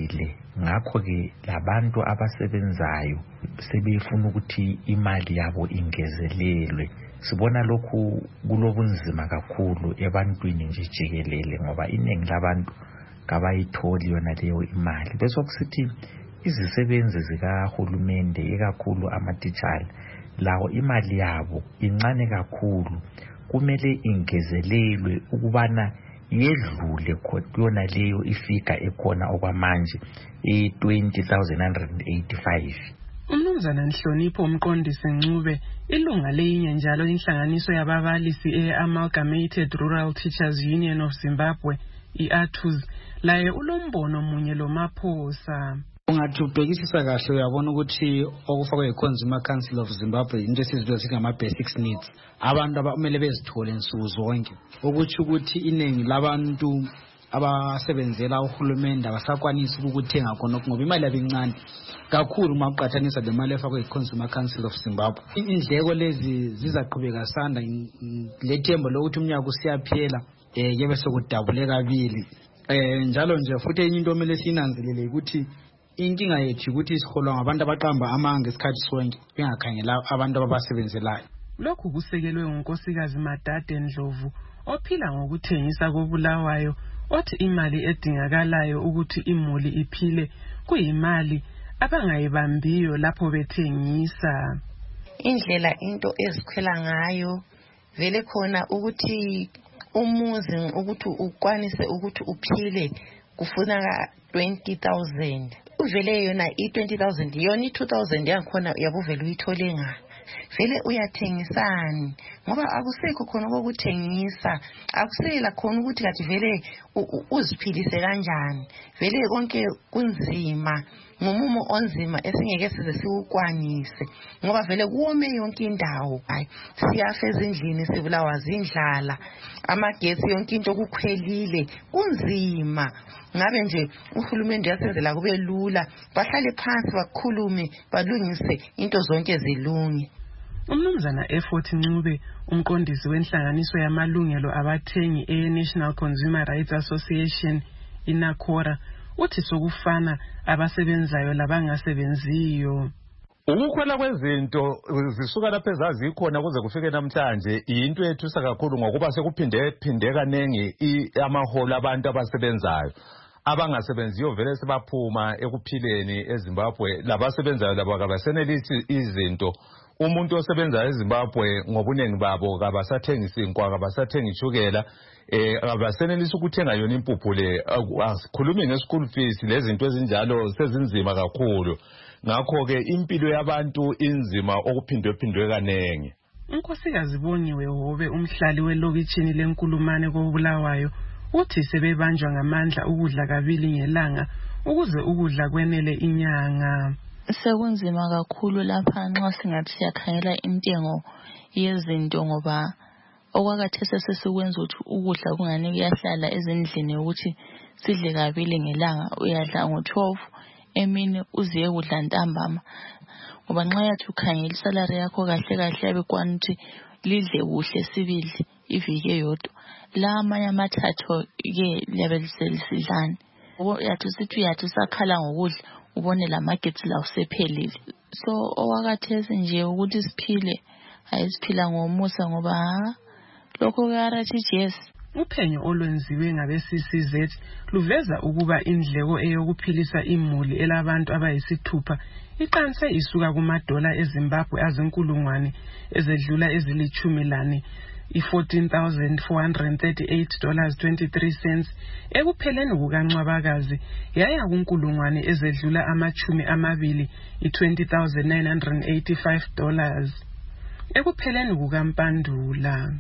ngakho-ke labantu abasebenzayo sebefuna ukuthi imali yabo ingezelelwe. Sibona lokhu kulobunzima kakhulu ebantwini nje jikelele ngoba iningi labantu kabayitholi yona leyo imali. Bese kusithi izisebenzi zikahulumende ikakhulu amatitshala lawo imali yabo incane kakhulu, kumele ingezelelwe ukubana yedlule khona leyo ifika ekhona okwamanje i-twenty thousand one hundred eighty-five. Umnumzana Nhlonipho Mqondisi Ncube, ilunga leyinye njalo inhlanganiso yababalisi e-Amalgamated Rural Teachers Union of Zimbabwe, i-A T U Z, laye ulombono munye loMaphosa. Ungathi ubhekisisa kahle uyabona ukuthi okufakwe yi-Consumer Council of Zimbabwe into esizibiza singama-basics needs, abantu abamele bezithole nsuku zonke, ukuthi ukuthi iningi labantu abasebenzela uhulumende abasakwanisi ukuthenga khona ngoba imali yabo incane kakhulu uma uqhathanisa lemali efakwe yi-Consumer Council of Zimbabwe. Indleko lezi zizaqhubeka sanda, lethembo lokuthi umnyaka usiyaphela eh kebe sokudabule kabili. Eh njalo nje futhi enye into omele sinanzelele ukuthi inkinga yethu ukuthi isiholwa ngabantu abaqamba amanga esikhathi sonke bengakhangela abantu ababasebenzelayo. Lokhu kusekelwe unkosikazi Madade Ndlovu ophila ngokuthengisa koBulawayo, othi imali edingakalayo ukuthi imuli iphile kuyimali abangayibambiyo lapho bethengisa. Indlela into ezikhwela ngayo vele khona ukuthi umuzi ukuthi ukwanise ukuthi uphile kufuna twenty thousand. Uvele yona i-twenty thousand yona i-two thousand yakhona uyabuvela uyithole nga vele uyathengisani ngoba akusekho khona kokuthengisa, akusela khona ukuthi kathi vele uziphilise kanjani. Vele konke kunzima, ngumumo onzima esingeke size siwukwanise ngoba vele kuwome yonke indawo. Hayi, siyafa ezindlini, sibulawa zindlala, amagetsi yonke into kukhwelile, kunzima. Ngabe nje uhulumende yasenzela kube lula, bahlale phansi bakhulume balungise into zonke zilunge. Umnumzana Effort Ncube, umqondisi wenhlanganiso yamalungelo abathengi e-National Consumer Rights Association, iNACORA, uthi sokufana abasebenzayo labangasebenziyo. Ukukhwela kwezinto zisuka lapha ezazikhona kuze kufike namhlanje into ethusa kakhulu ngokuba sekuphinde phinde kanengi amaholo abantu abasebenzayo. Abangasebenziyo vele sebaphuma ekuphileni eZimbabwe, labasebenzayo labo kabasenelithi izinto. Umuntu osebenza eZimbabwe ngobunengi babo kabasathengisi inkwa, kabasathengisa ishukela, eh abasenelisa ukuthenga yona impuphu le. Asikhulumi nge-school fees, lezinto ezinjalo sezinzima kakhulu. Ngakho ke impilo yabantu inzima okuphindwe phindwe kanengi. Unkosikazi Bongiwe Hobe, umhlali welokitshini lenkulumane koBulawayo, uthi sebebanjwa ngamandla ukudla kabili ngelanga ukuze ukudla kwenele inyanga. Sekunzima kakhulu lapha nxa singathi siyakhangela intengo yezinto ngoba okwakathese sesikwenza ukuthi ukudla kungane kuyahlala ezindlini ukuthi sidle kabili ngelanga. Uyadla ngo-twelve emini uziye kudla ntambama ngoba nxa yathi ukhangela isalary yakho kahle kahle yabe kwana ukuthi lidle kuhle sibili iviki eyodwa. La amanye amathathu ke liyabe liselisidlani. Yathi usithi uyathi usakhala ngokudla ubone la magetsi la usephelile. So owakathese nje ukuthi siphile ayisiphila ngomusa ngoba lokho ka-R T G S. Uphenyo olwenziwe ngabe-C C Z luveza ukuba indleko eyokuphilisa imuli elabantu abayisithupha iqanse isuka kumadola eZimbabwe azinkulungwane ezedlula ezilichumi lane i-fourteen thousand four hundred thirty-eight dollars twenty-three cents ekupheleni kukaNcwabakazi yaya kunkulungwane ezedlula amachumi amabili i-twenty thousand nine hundred eighty-five dollars ekupheleni kukaMpandula.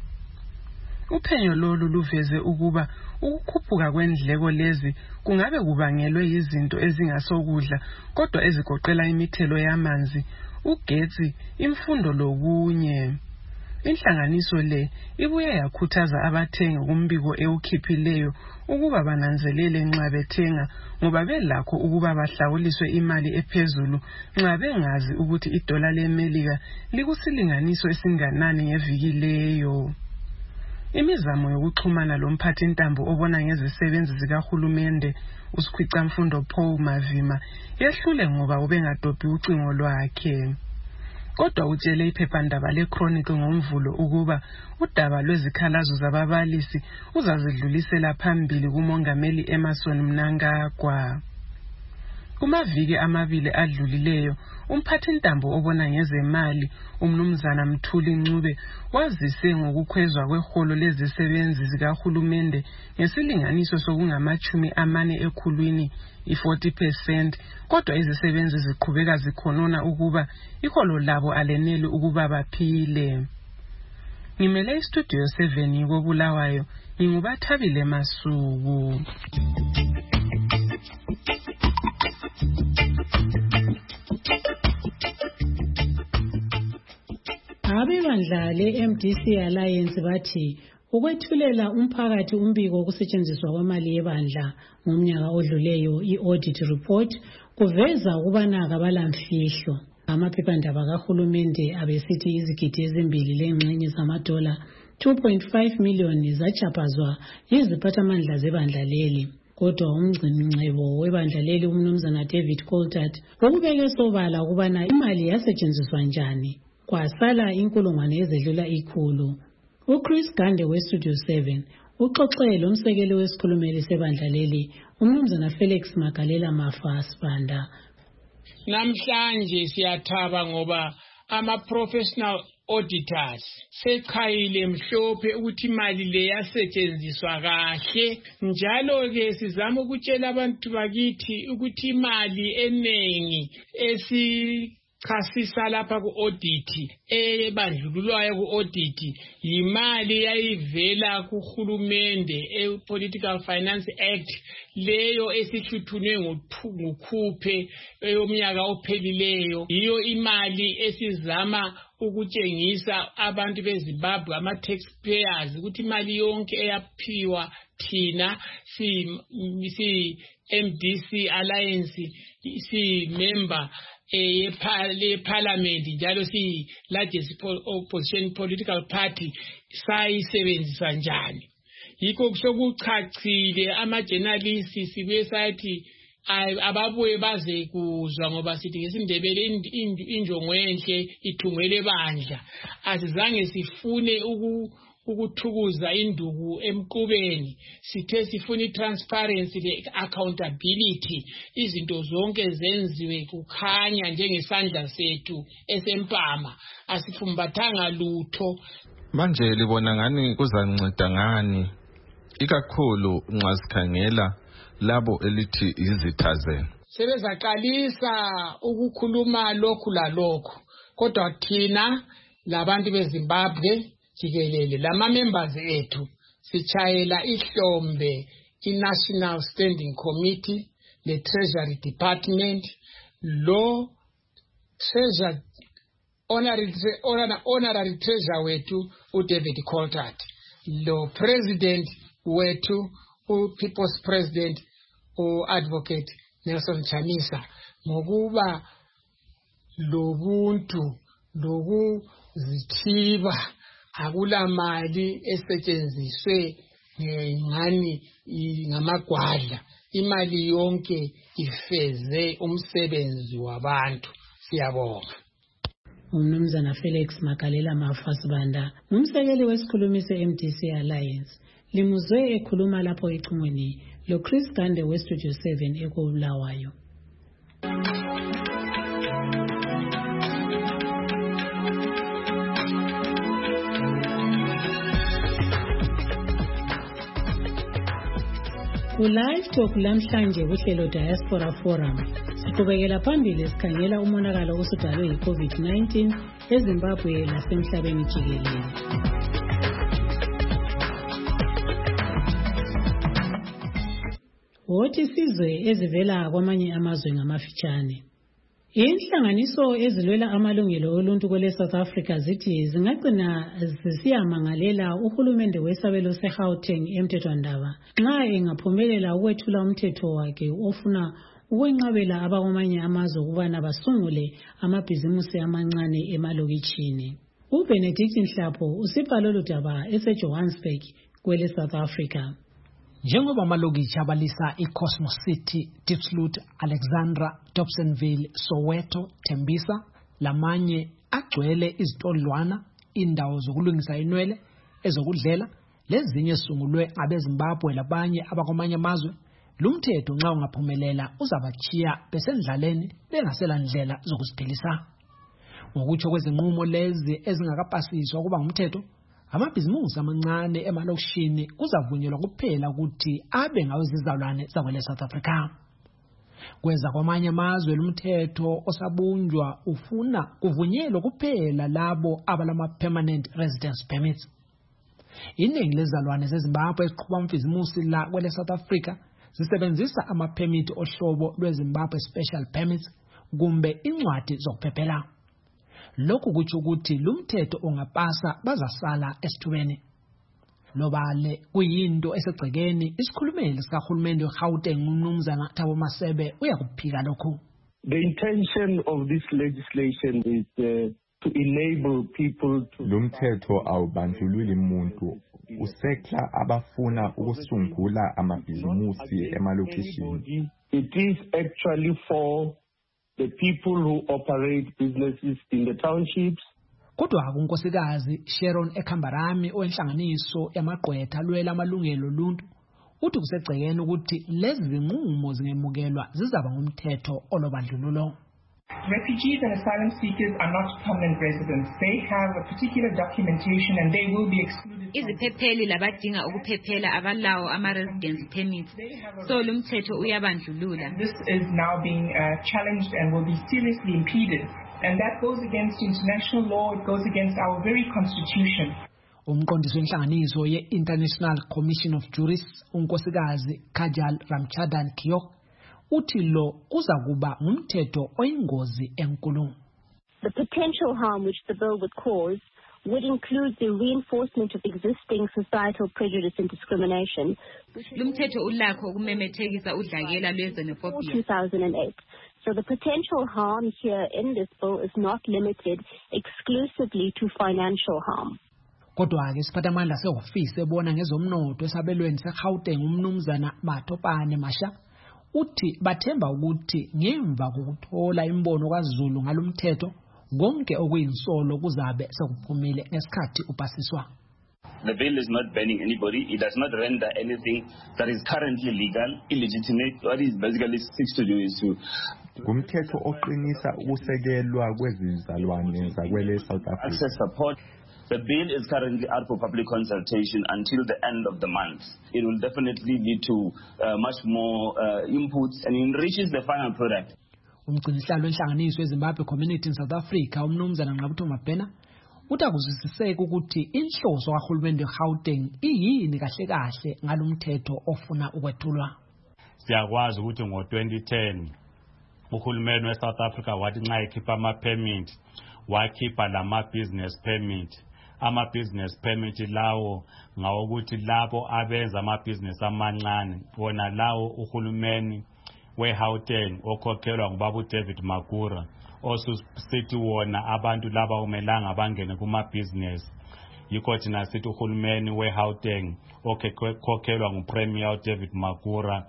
Uphenyo lolu luveze ukuba ukukhuphuka kwendleko lezi kungabe kubangelwe izinto ezingasokudla kodwa ezigoqela imithelo yamanzi, ugetsi, imfundo lokunye. Inhlanganiso le ibuye yakhuthaza abathengi kumbiko ewukhiphileyo ukuba bananzelele nxa bethenga ngoba belakho ukuba bahlawuliswe imali ephezulu nxa bengazi ukuthi idola leMelika likusilinganiso esinganani ngeviki leyo. Imizamo yokuxhumana lomphathi intambo obona ngezisebenzi zikahulumende uSikhwicamfundo Paul Mavima yehlule ngoba ubengadobhi ucingo lwakhe. Kodwa utshele iphephandaba leChronicle ngomvulo ukuba udaba lwezikhalazo zababalisi uzazidlulisela phambili kuMongameli Emmerson Mnangagwa. Kumaviki amabili adlulileyo, umphathintambo obona ngezemali uMnumzana Mthuli Ncube wazise ngokukhwezwa kweholo lezisebenzi zikahulumende ngesilinganiso sokungamachumi amane ekhulwini i-forty percent, kodwa izisebenzi ziqhubeka zikhonona ukuba iholo labo aleneli ukuba baphile. Ngimele istudio seven koBulawayo, nginguBathabile Masuku. Abebandla le-M D C Alliance bathi ukwethulela umphakathi umbiko wokusetshenziswa kwemali yebandla ngomnyaka odluleyo i-audit report kuveza ukubana kabalamfihlo. Amaphephandaba kahulumende abesithi izigidi ezimbili lengxenye zamadola two point five million zachapazwa yiziphathamandla zebandla leli. Kodwa umgcini-ngcebo webandla leli uMnumzana David Coltart ukubeke sobala ukubana imali yasetshenziswa njani kwasala inkulungwane ezedlula ikhulu. uChris Gande weStudio seven uxoxe lomsekeli wesikhulumeli sebandla leli uMnumzana Felix Magalela Mafa Sibanda. Namhlanje siyathaba ngoba ama-professional auditors sechayile mhlophe ukuthi imali le yasetshenziswa kahle. Njalo-ke sizama ukutshela abantu bakithi ukuthi imali eningi esi chasisa lapha ku-audit ebandlululwayo ku-audit yimali yayivela kuhulumende e-Political Finance Act leyo esihluthunwe ngokhuphe eyomnyaka ophelileyo. Yiyo imali esizama ukutshengisa abantu beZimbabwe ama-taxpayers ukuthi imali yonke eyaphiwa thina si si M D C Alliance si member ye-parliament njalo si largest opposition political party sayisebenzisa njani. Yikho sokuchachile ama-journalists sibuye sathi ababuye baze kuzwa ngoba sithi ngesindebele injongo enhle ithungele bandla. Asizange sifune uku ukuthukuza induku emqubeni, sithe sifuna i-transparency le-accountability, izinto zonke zenziwe kukhanya njengesandla sethu esempama, asifumbathanga lutho. Manje libona ngani kuzanceda ngani ikakhulu nxa sikhangela labo elithi izitha zenu? Sebezaqalisa ukukhuluma lokhu lalokhu, kodwa thina labantu beZimbabwe jikelele lama members ethu sichayela ihlombe i-National Standing Committee le Treasury Department lo Treasury honorary honorary treasurer wetu uDavid Coltart, lo president wetu u-People's President u-Advocate Nelson Chamisa, ngokuba lobuntu lokuzithiba akula mali esetshenziswe ngani ngamagwadla, imali yonke ifeze umsebenzi wabantu. Siyabonga. uMnumzana Felix Magalela Mafa Sibanda ngumsekeli wesikhulumi se-M D C Alliance limuzwe ekhuluma lapho ecingweni lo Chris Gande weStudio seven eKobulawayo. Ku-Live Talk lamhlanje kuhlelo Diaspora Forum siqhubekela phambili sikhangela umonakalo osudalwe yi-COVID nineteen eZimbabwe nasemhlabeni jikelele. Wothi sizwe ezivela kwamanye amazwe ngamafitshane. Inhlanganiso ezilwela amalungelo oluntu kwele South Africa zithi zingagcina zisiyamangalela uhulumende wesabelo seGauteng eMthethwandaba nxa engaphumelela ukwethula umthetho wakhe ofuna ukwenqabela abakwamanye amazwe ukubana basungule amabhizimusi amancane emalokitshini. uBenedict Nhlapho usipha lolu daba eseJohannesburg kwele South Africa. Njengoba amalokitshi abalisa iCosmos City, Diepsloot, Alexandra, Dobsonville, Soweto, Tembisa lamanye agcwele izitolwana, indawo zokulungisa inwele, ezokudlela lezinye sungulwe abeZimbabwe labanye abakwamanye amazwe, lumthetho nxa ungaphumelela uzabachiya besendlaleni bengasela ndlela zokusiphilisa. Ngokutsho kwezinqumo lezi ezingakapasiswa kuba ngumthetho, amabhizimusi amancane emalokishini kuzavunyelwa kuphela ukuthi abe ngawezizalwane zakwele South Africa. Kweza kwamanye amazwe lumthetho osabunjwa ufuna kuvunyelwa kuphela labo abalama permanent residence permits. Iningi lezalwane zeZimbabwe eziqhuba amabhizimusi la kwele South Africa zisebenzisa ama-permit ohlobo lweZimbabwe Special Permits kumbe incwadi zokuphephela. Lokhu kutsho ukuthi lumthetho ongapasa bazasala esithubeni. Lobale kuyinto esegcekeni isikhulumeli sikahulumende weGauteng uMnumzana Thabo Masebe uyakuphika lokhu. The intention of this legislation is uh, to enable people to lumthetho awubandlululi umuntu usekla abafuna ukusungula amabhizimusi emalokishini. It is actually for the people who operate businesses in the townships. Kodwa unkosikazi Sharon Ekhambarami owenhlanganiso yamagqwetha alwela amalungelo oluntu uthi kusegcekeni ukuthi lezi zinqumo zingemukelwa zizaba ngumthetho olobandlululo. Refugees and asylum seekers are not permanent residents. They have a particular documentation and they will be excluded. Iziphepheli labadinga ukuphephela abalawo ama-residence permits. So lumthetho uyabandlulula. This is now being uh, challenged and will be seriously impeded. And that goes against international law, it goes against our very constitution. Umqondisi wenhlanganiso ye-International Commission of Jurists, unkosikazi Kajal Ramchadan Kiyok, uthi lo kuzakuba ngumthetho oyingozi enkulu. The potential harm which the bill would cause would include the reinforcement of existing societal prejudice and discrimination. Lumthetho ulakho ukumemethekisa udlakela lwezenophobia. two thousand eight. So the potential harm here in this bill is not limited exclusively to financial harm. Kodwa ke siphathamandla sehofisi ebona ngezomnotho esabelweni seGauteng uMnumzana Mathopane Masha uthi bathemba ukuthi ngemva kokuthola imbono kaZulu ngalomthetho konke okuyinsolo kuzabe sekuphumile ngesikhathi upasiswa. The bill is not banning anybody. It does not render anything that is currently legal illegitimate. What it basically seeks to do is to kumthetho oqinisa ukusekelwa kwezizalwane zakwele South Africa. Access support. The bill is currently out for public consultation until the end of the month. It will definitely lead to uh, much more uh, inputs and enriches the final product. Umgcinisihlalo wenhlanganiso yeZimbabwe Community in South Africa uMnumzana Nqabutho Mabhena utakuzwisiseka ukuthi inhloso kahulumende weGauteng iyini kahle kahle ngalomthetho ofuna ukwethulwa. Siyakwazi ukuthi ngo twenty ten uhulumende weSouth Africa wathi nxa ekhipha ama permit wakhipha lama business permit. Ama business permit lawo ngawokuthi labo abenza ama business amancane bona lawo uhulumeni weGauteng okhokhelwa ngubaba David Magura osusithi wona abantu laba umelanga bangene kuma business yikho thina sithi uhulumeni weGauteng okhokhelwa nguPremier David Magura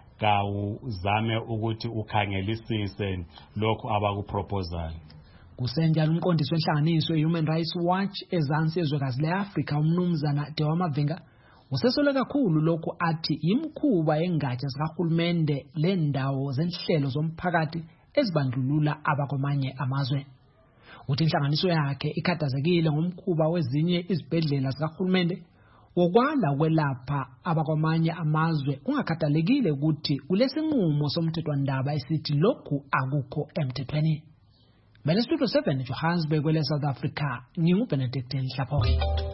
kawuzame ukuthi ukhangelisise lokho abakuproposal. Kusenjalo umqondisi wenhlanganiso yeHuman Rights Watch ezansi ezwekazi leAfrika uMnumzana Dewa Mavinga usesole kakhulu lokho athi imkhuba yengatsha zikahulumende lendawo zenhlelo zomphakathi ezibandlulula abakwamanye amazwe. Uthi inhlanganiso yakhe ikhathazekile ngomkhuba wezinye izibhedlela zikahulumende wokwala kwelapha abakwamanye amazwe kungakhathalekile ukuthi kulesinqumo somthethwandaba esithi lokhu akukho emthethweni. Bele Studio seven Johannesburg kwele South Africa nginguBenedict Nhlapho.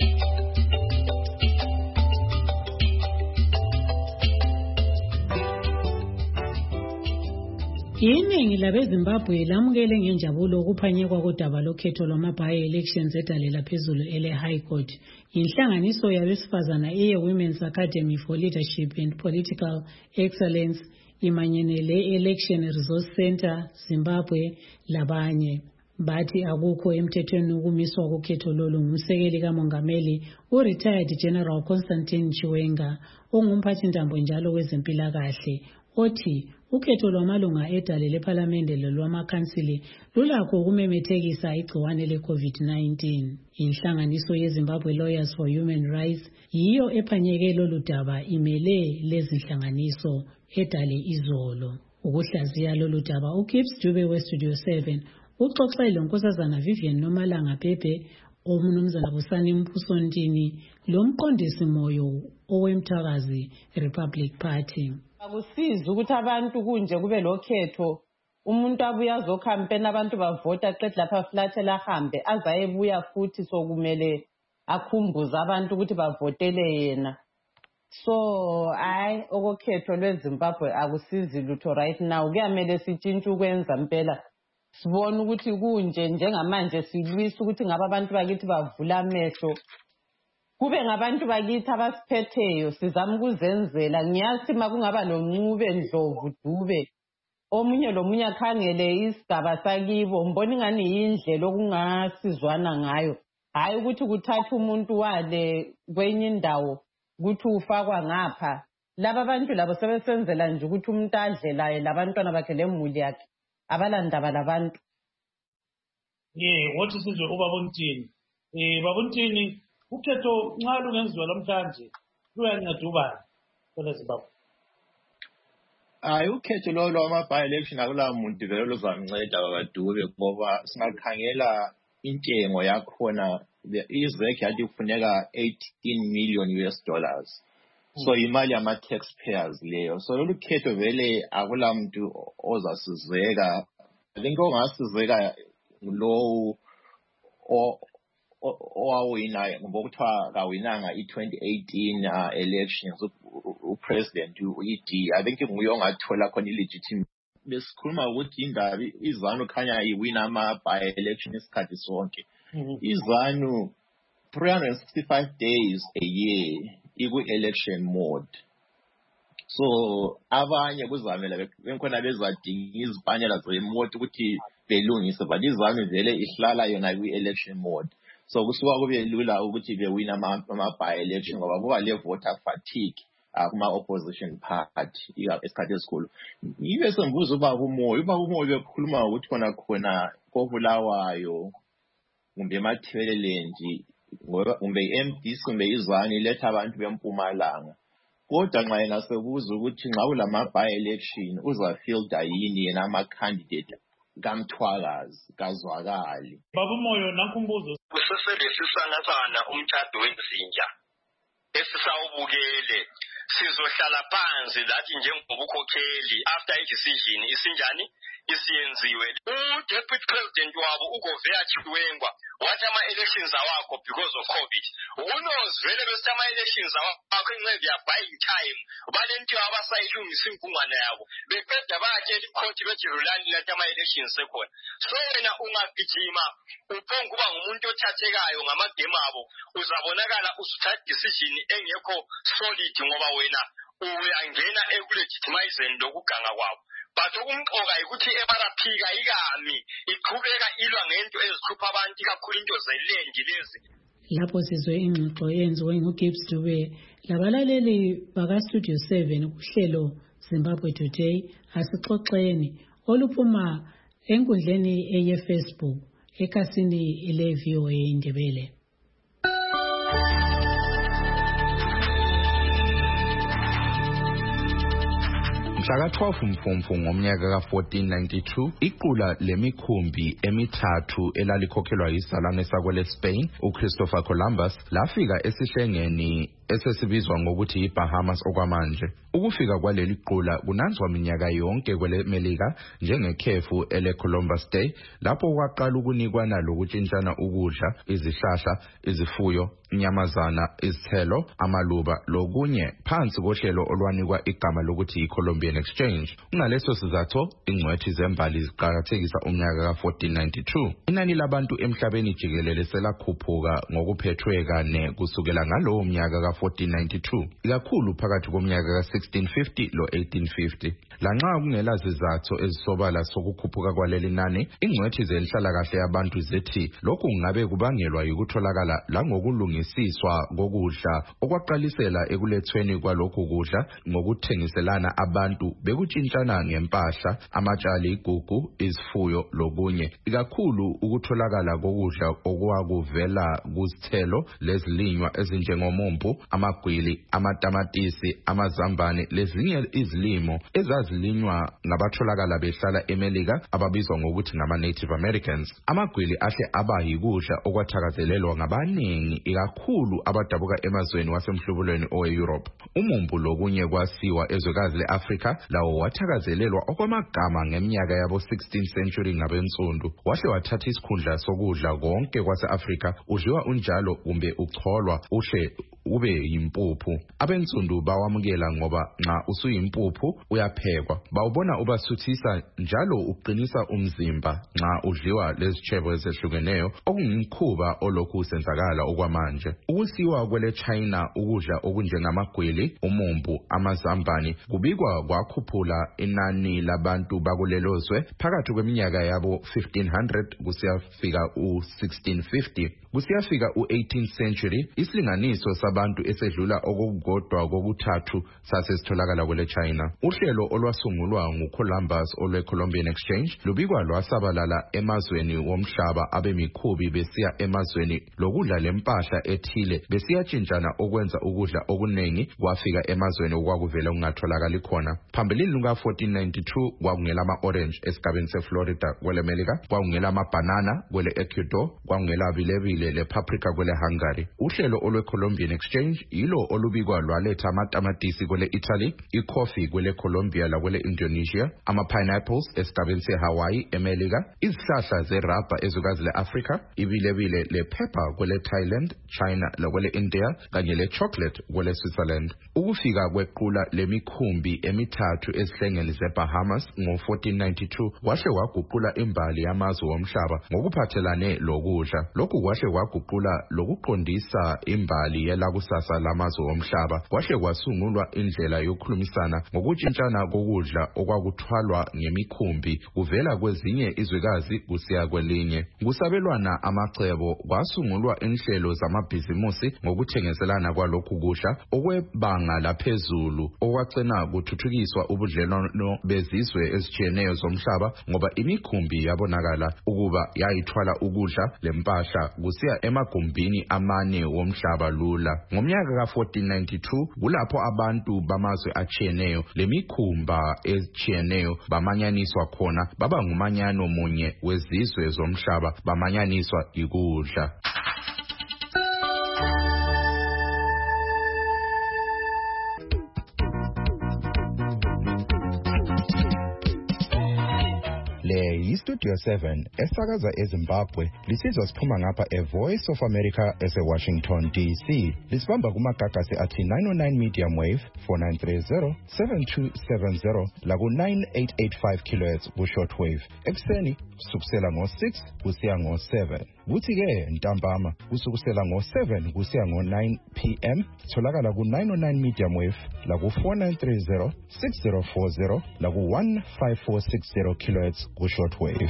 Iningi labeZimbabwe lamukele ngenjabulo ukuphanyekwa kodaba lokhetho lwama-by-elections edalela phezulu ele-High Court. Inhlanganiso yabesifazana eye-Women's Academy for Leadership and Political Excellence imanyene le-Election Resource Center Zimbabwe labanye. bathi akukho emthethweni ukumiswa kokhetho lolu ngumsekeli kamongameli u-retired General Constantine Chiwenga ongumphathintambo njalo wezempilakahle othi ukhetho lwamalunga edale lephalamende lolwamakhansili lulakho ukumemethekisa igciwane le-COVID nineteen. Inhlanganiso yeZimbabwe Lawyers for Human Rights yiyo ephanyeke lolu daba imele lezi nhlanganiso edale izolo. Ukuhlaziya lolu daba uKips Dube weStudio seven uxoxe lonkosazana Vivian Nomalanga Pepe omnumzana Busani Mpusontini lomqondisi moyo owemthakazi Republic Party. Akusizi ukuthi abantu kunje kube lokhetho umuntu abuya azokhampena abantu bavota qedla lapha flat lahambe azayebuya futhi sokumele akhumbuza abantu ukuthi bavotele yena. So ay okokhetho lweZimbabwe akusizi lutho right now kuyamele sitshintshe ukwenza impela sibona ukuthi kunje njengamanje silwisa ukuthi ngaba abantu bakithi bavula amehlo kube ngabantu bakithi abasiphetheyo sizama ukuzenzela ngiyathi makungaba noncube Ndlovu Dube omunye lomunye akhangele isigaba sakibo mbona ingani yindlela okungasizwana ngayo hayi ukuthi kuthatha umuntu wale kwenye indawo ukuthi ufakwa ngapha laba abantu labo sebesenzela nje ukuthi umuntu adle laye labantwana bakhe lemuli yakhe abalandaba labantu. Yeah, what is it ubaba Ntini? Eh baba Ntini ukhetho nxa lungenziwa lamhlanje luyanceda ubani kwele Zimbabwe? Hayi ukhetho lo lwama by election akula muntu vele lozamnceda babadube ngoba singakhangela intengo yakhona izek yathi kufuneka eighteen million U S dollars. So imali yama taxpayers leyo. So lolu khetho vele akula muntu ozasizeka. I think ongasizeka lo o owawina ngokuthiwa kawinanga i-twenty eighteen uh, elections upresident u-E D. I think nguye ongathola khona i-legitimate. Besikhuluma ukuthi indaba iZanu khanya iwina ama by election isikhathi sonke. iZanu three hundred sixty-five days a year iku-election mode. So abanye kuzamela benkhona bezadinga izipanela zemoto ukuthi belungise but iZanu vele ihlala yona kwi-election mode. So kusuka kube lula ukuthi bewina ama by election ngoba kuba le voter fatigue kuma opposition party isikhathi esikhulu. Ibe sembuzo ubaba umoya ubaba umoya bekhuluma ukuthi khona khona koBulawayo kumbe eMatheleland kumbe i-M D C kumbe iZanu iletha abantu beMpumalanga. Kodwa nxa yena sebuza ukuthi nxa kulama by election uzafielda yini yena ama candidate kamthwakazi kazwakali. Baba umoyo nakumbuzo kuseselesisangathana umthatho wezinja esisawubukele sizohlala phansi lathi njengobukhokheli after i-decision isinjani isiyenziwe. U-deputy president wabo uGovea Chiwenga wathi ama-elections awakho because of COVID. Who knows vele besithi ama-elections awakho incebi ya-buying time balento abasayilungisa imfungwana yabo beqeda batshela ikhothi bethi rulani lathi ama-elections sekhona. So wena ungagijima uphonga kuba ngumuntu othathekayo ngamagame abo uzabonakala usuthatha decision engekho solid ngoba wena uyangena ekulegitimizeni lokuganga kwabo. But ukumqoka ukuthi ebaraphika ikami iqhubeka ilwa ngento ezikhupha abantu kakhulu into zelengi lezi. Lapho sizwe ingxoxo yenziwe nguGibbs Dube labalaleli bakaStudio seven kuhlelo Zimbabwe Today asixoxeni oluphuma enkundleni eye-Facebook ekhasini le-V O A Indebele. Mhlaka twelve Mfumfu ngomnyaka ka fourteen ninety-two iqula lemikhumbi emithathu elalikhokhelwa izalwane sakwele Spain uChristopher Columbus lafika esihlengeni esesibizwa ngokuthi iBahamas okwamanje. Ukufika kwaleli qula kunanzwa minyaka yonke kwele Melika njengekhefu ele Columbus Day lapho kwaqala ukunikwana lokutshintshana ukudla, izihlahla, izifuyo, inyamazana, izithelo, amaluba lokunye phansi kohlelo olwanikwa igama lokuthi iColumbian Exchange. Ngaleso sizatho ingcwethi zembali ziqhakathekisa umnyaka ka fourteen ninety-two. Inani labantu emhlabeni jikelele selakhuphuka ngokuphethwe kane kusukela ngalowo mnyaka ka ka-fourteen ninety-two, ikakhulu phakathi komnyaka ka-sixteen fifty lo-eighteen fifty. Lanxa kungela zizathu ezisobala sokukhuphuka kwaleli nani, ingcwethi zenhlalakahle yabantu zithi lokhu kungabe kubangelwa yikutholakala langokulungisiswa kokudla okwaqalisela ekulethweni kwalokhu kudla ngokuthengiselana abantu bekutshintshana ngempahla, amatshali, igugu, izifuyo lokunye, ikakhulu ukutholakala kokudla okwakuvela kuzithelo lezilinywa ezinjengomumbu, amagwili, amatamatisi, amazambane lezinye izilimo ezazilinywa ngabatholakala behlala eMelika ababizwa ngokuthi ngama-Native Americans. Amagwili ahle aba yikudla okwathakazelelwa ngabaningi ikakhulu abadabuka emazweni wasemhlubulweni owe-Europe. Umumbu lokunye kwasiwa ezwekazi le-Afrika lawo wathakazelelwa okwamagama ngeminyaka yabo-sixteenth century ngabensundu. Wahle wathatha isikhundla sokudla konke kwase-Afrika, udliwa unjalo kumbe ucholwa uhle ube yimpuphu. Abensundu bawamukela ngoba nxa usuyimpuphu uyaphekwa. Bawubona ubasuthisa njalo uqinisa umzimba nxa udliwa lezitshebo ezehlukeneyo, okungumkhuba olokhu usenzakala okwamanje. Ukusiwa kwele China ukudla okunjengamagwili, umumbu, amazambane kubikwa kwakhuphula inani labantu bakulelozwe phakathi kweminyaka yabo fifteen hundred kusiyafika u-sixteen fifty. Kusiyafika u-eighteenth century, isilinganiso sabantu esedlula okukodwa kokuthathu sasesitholakala kwele China. Uhlelo olwasungulwa nguColumbus olwe-Columbian Exchange lubikwa lwasabalala emazweni womhlaba abemikhubi besiya emazweni lokudla lempahla ethile besiyatshintshana okwenza ukudla okuningi kwafika emazweni okwakuvela kungatholakali khona. Phambilini luka-fourteen ninety-two kwakungela ama-orange esigabeni seFlorida kwele Melika, kwakungela ama-banana kwele Ecuador, kwakungela bilebile le-paprika kwele Hungary. Uhlelo olwe-Columbian Exchange yilo olubikwa lwaletha amatamatisi kwele Italy, i-coffee kwele Colombia lakwele Indonesia, ama-pineapples esigabeni se-Hawaii eMelika, izihlahla zerabha ezwekazi le-Afrika, ibilebile le-pepper kwele Thailand, China lakwele India, kanye le-chocolate kwele Switzerland. Ukufika kwequla lemikhumbi emithathu ezihlengeni ze-Bahamas ngo-fourteen ninety-two kwahle waguqula imbali yamazwe womhlaba ngokuphathelane lokudla. Lokhu kwahle kwaguqula lokuqondisa imbali yelakusasa lamazwe womhlaba. Kwahle kwasungulwa indlela yokukhulumisana ngokutshintshana kokudla okwakuthwalwa ngemikhumbi kuvela kwezinye izwekazi kusiya kwelinye. Kusabelwana amacebo kwasungulwa inhlelo zamabhizimusi ngokuthengiselana kwalokhu kudla okwebanga laphezulu okwagcina kuthuthukiswa ubudlelwano bezizwe ezitshiyeneyo zomhlaba ngoba imikhumbi yabonakala ukuba yayithwala ukudla lempahla kusiya emagumbini amane womhlaba lula. Ngomnyaka ka-fourteen ninety-two kulapho abantu bamazwe atshiyeneyo lemikhumba ezitshiyeneyo bamanyaniswa khona baba ngumanyano munye wezizwe zomhlaba bamanyaniswa ikudla. Le yiStudio seven esakaza eZimbabwe lisizwa siphuma ngapha eVoice of America ese-Washington D C. Lisibamba kumagagasi athi nine oh nine medium wave four nine three zero seven two seven zero laku nine eight eight five kilohertz ku-short wave. Ekuseni kusukusela ngo-six kusiya ngo-seven. Kuthi-ke ntambama kusukusela ngo-seven kusiya ngo-nine p m tholakala ku-nine oh nine medium wave laku four nine three zero six zero four zero laku one five four six zero kilohertz ku-short wave.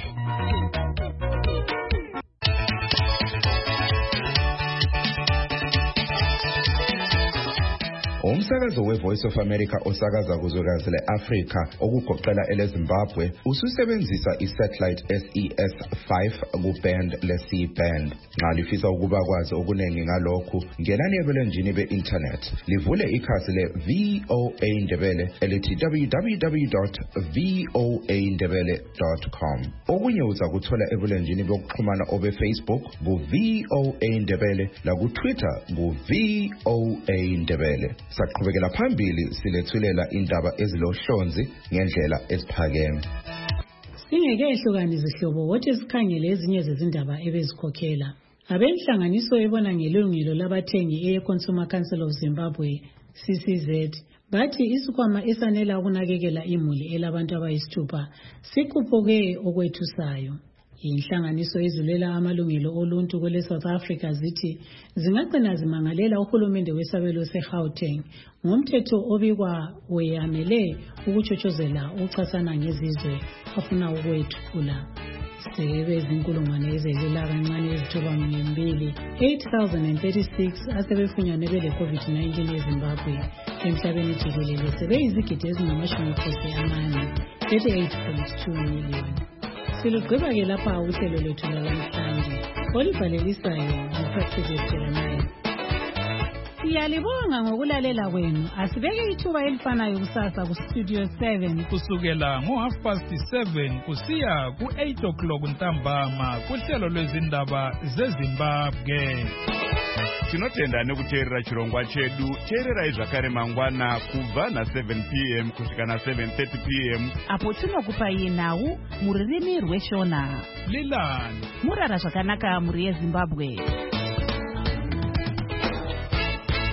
Umsakazo weVoice of America osakaza kuzwekazi le-Afrika okugoqela eleZimbabwe ususebenzisa isatellite S E S five ku-band le-C band. Nxa lifisa ukuba kwazi okuningi ngalokhu, ngenani ebulenjini be-internet livule ikhasi le-V O A Ndebele elithi w w w dot voa ndebele dot com. Okunye uza kuthola ebulenjini bokuxhumana obe-Facebook ku-V O A Ndebele laku-Twitter ku-V O A Ndebele. Saqhubekela phambili silethulela indaba ezilohlonzi ngendlela esiphakeme. Singekehlukani izihlobo wothi sikhangele ezinye zezindaba ebezikhokhela. Abenhlanganiso ebona ngelungelo labathengi eye-Consumer Council of Zimbabwe C C Z bathi isikhwama esanela ukunakekela imuli elabantu abayisithupha sikhuphuke okwethusayo. Inhlanganiso ezilela amalungelo oluntu kwele South Africa zithi zingagcina zimangalela uhulumende wesabelo seGauteng ngomthetho obikwa weyamele ukuchochozela ucasana ngezizwe afuna ukwethula. Sebe izinkulungwane ezelela kancane ezithoba mbili eight thousand thirty-six asebefunyanwe bele COVID nineteen eZimbabwe emhlabeni jikelele sebeyizigidi ezingamashumi amane thirty-eight point two million. Silugqiba ke lapha uhlelo lwethu lwalamhlanje olibhalelisayo nguPatrick Jeremiah. Siyalibonga ngokulalela kwenu. Asibeke ithuba elifanayo kusasa ku Studio seven kusukela ngo half past seven kusiya ku eight o'clock ntambama kuhlelo lwezindaba zeZimbabwe. Tinotenda nekuteerera chirongwa chedu. Teererai zvakare mangwana kubva na seven p m kusvika na seven thirty p m apo tinokupai nhau muririmi rweshona. Lilani murara zvakanaka muri yeZimbabwe.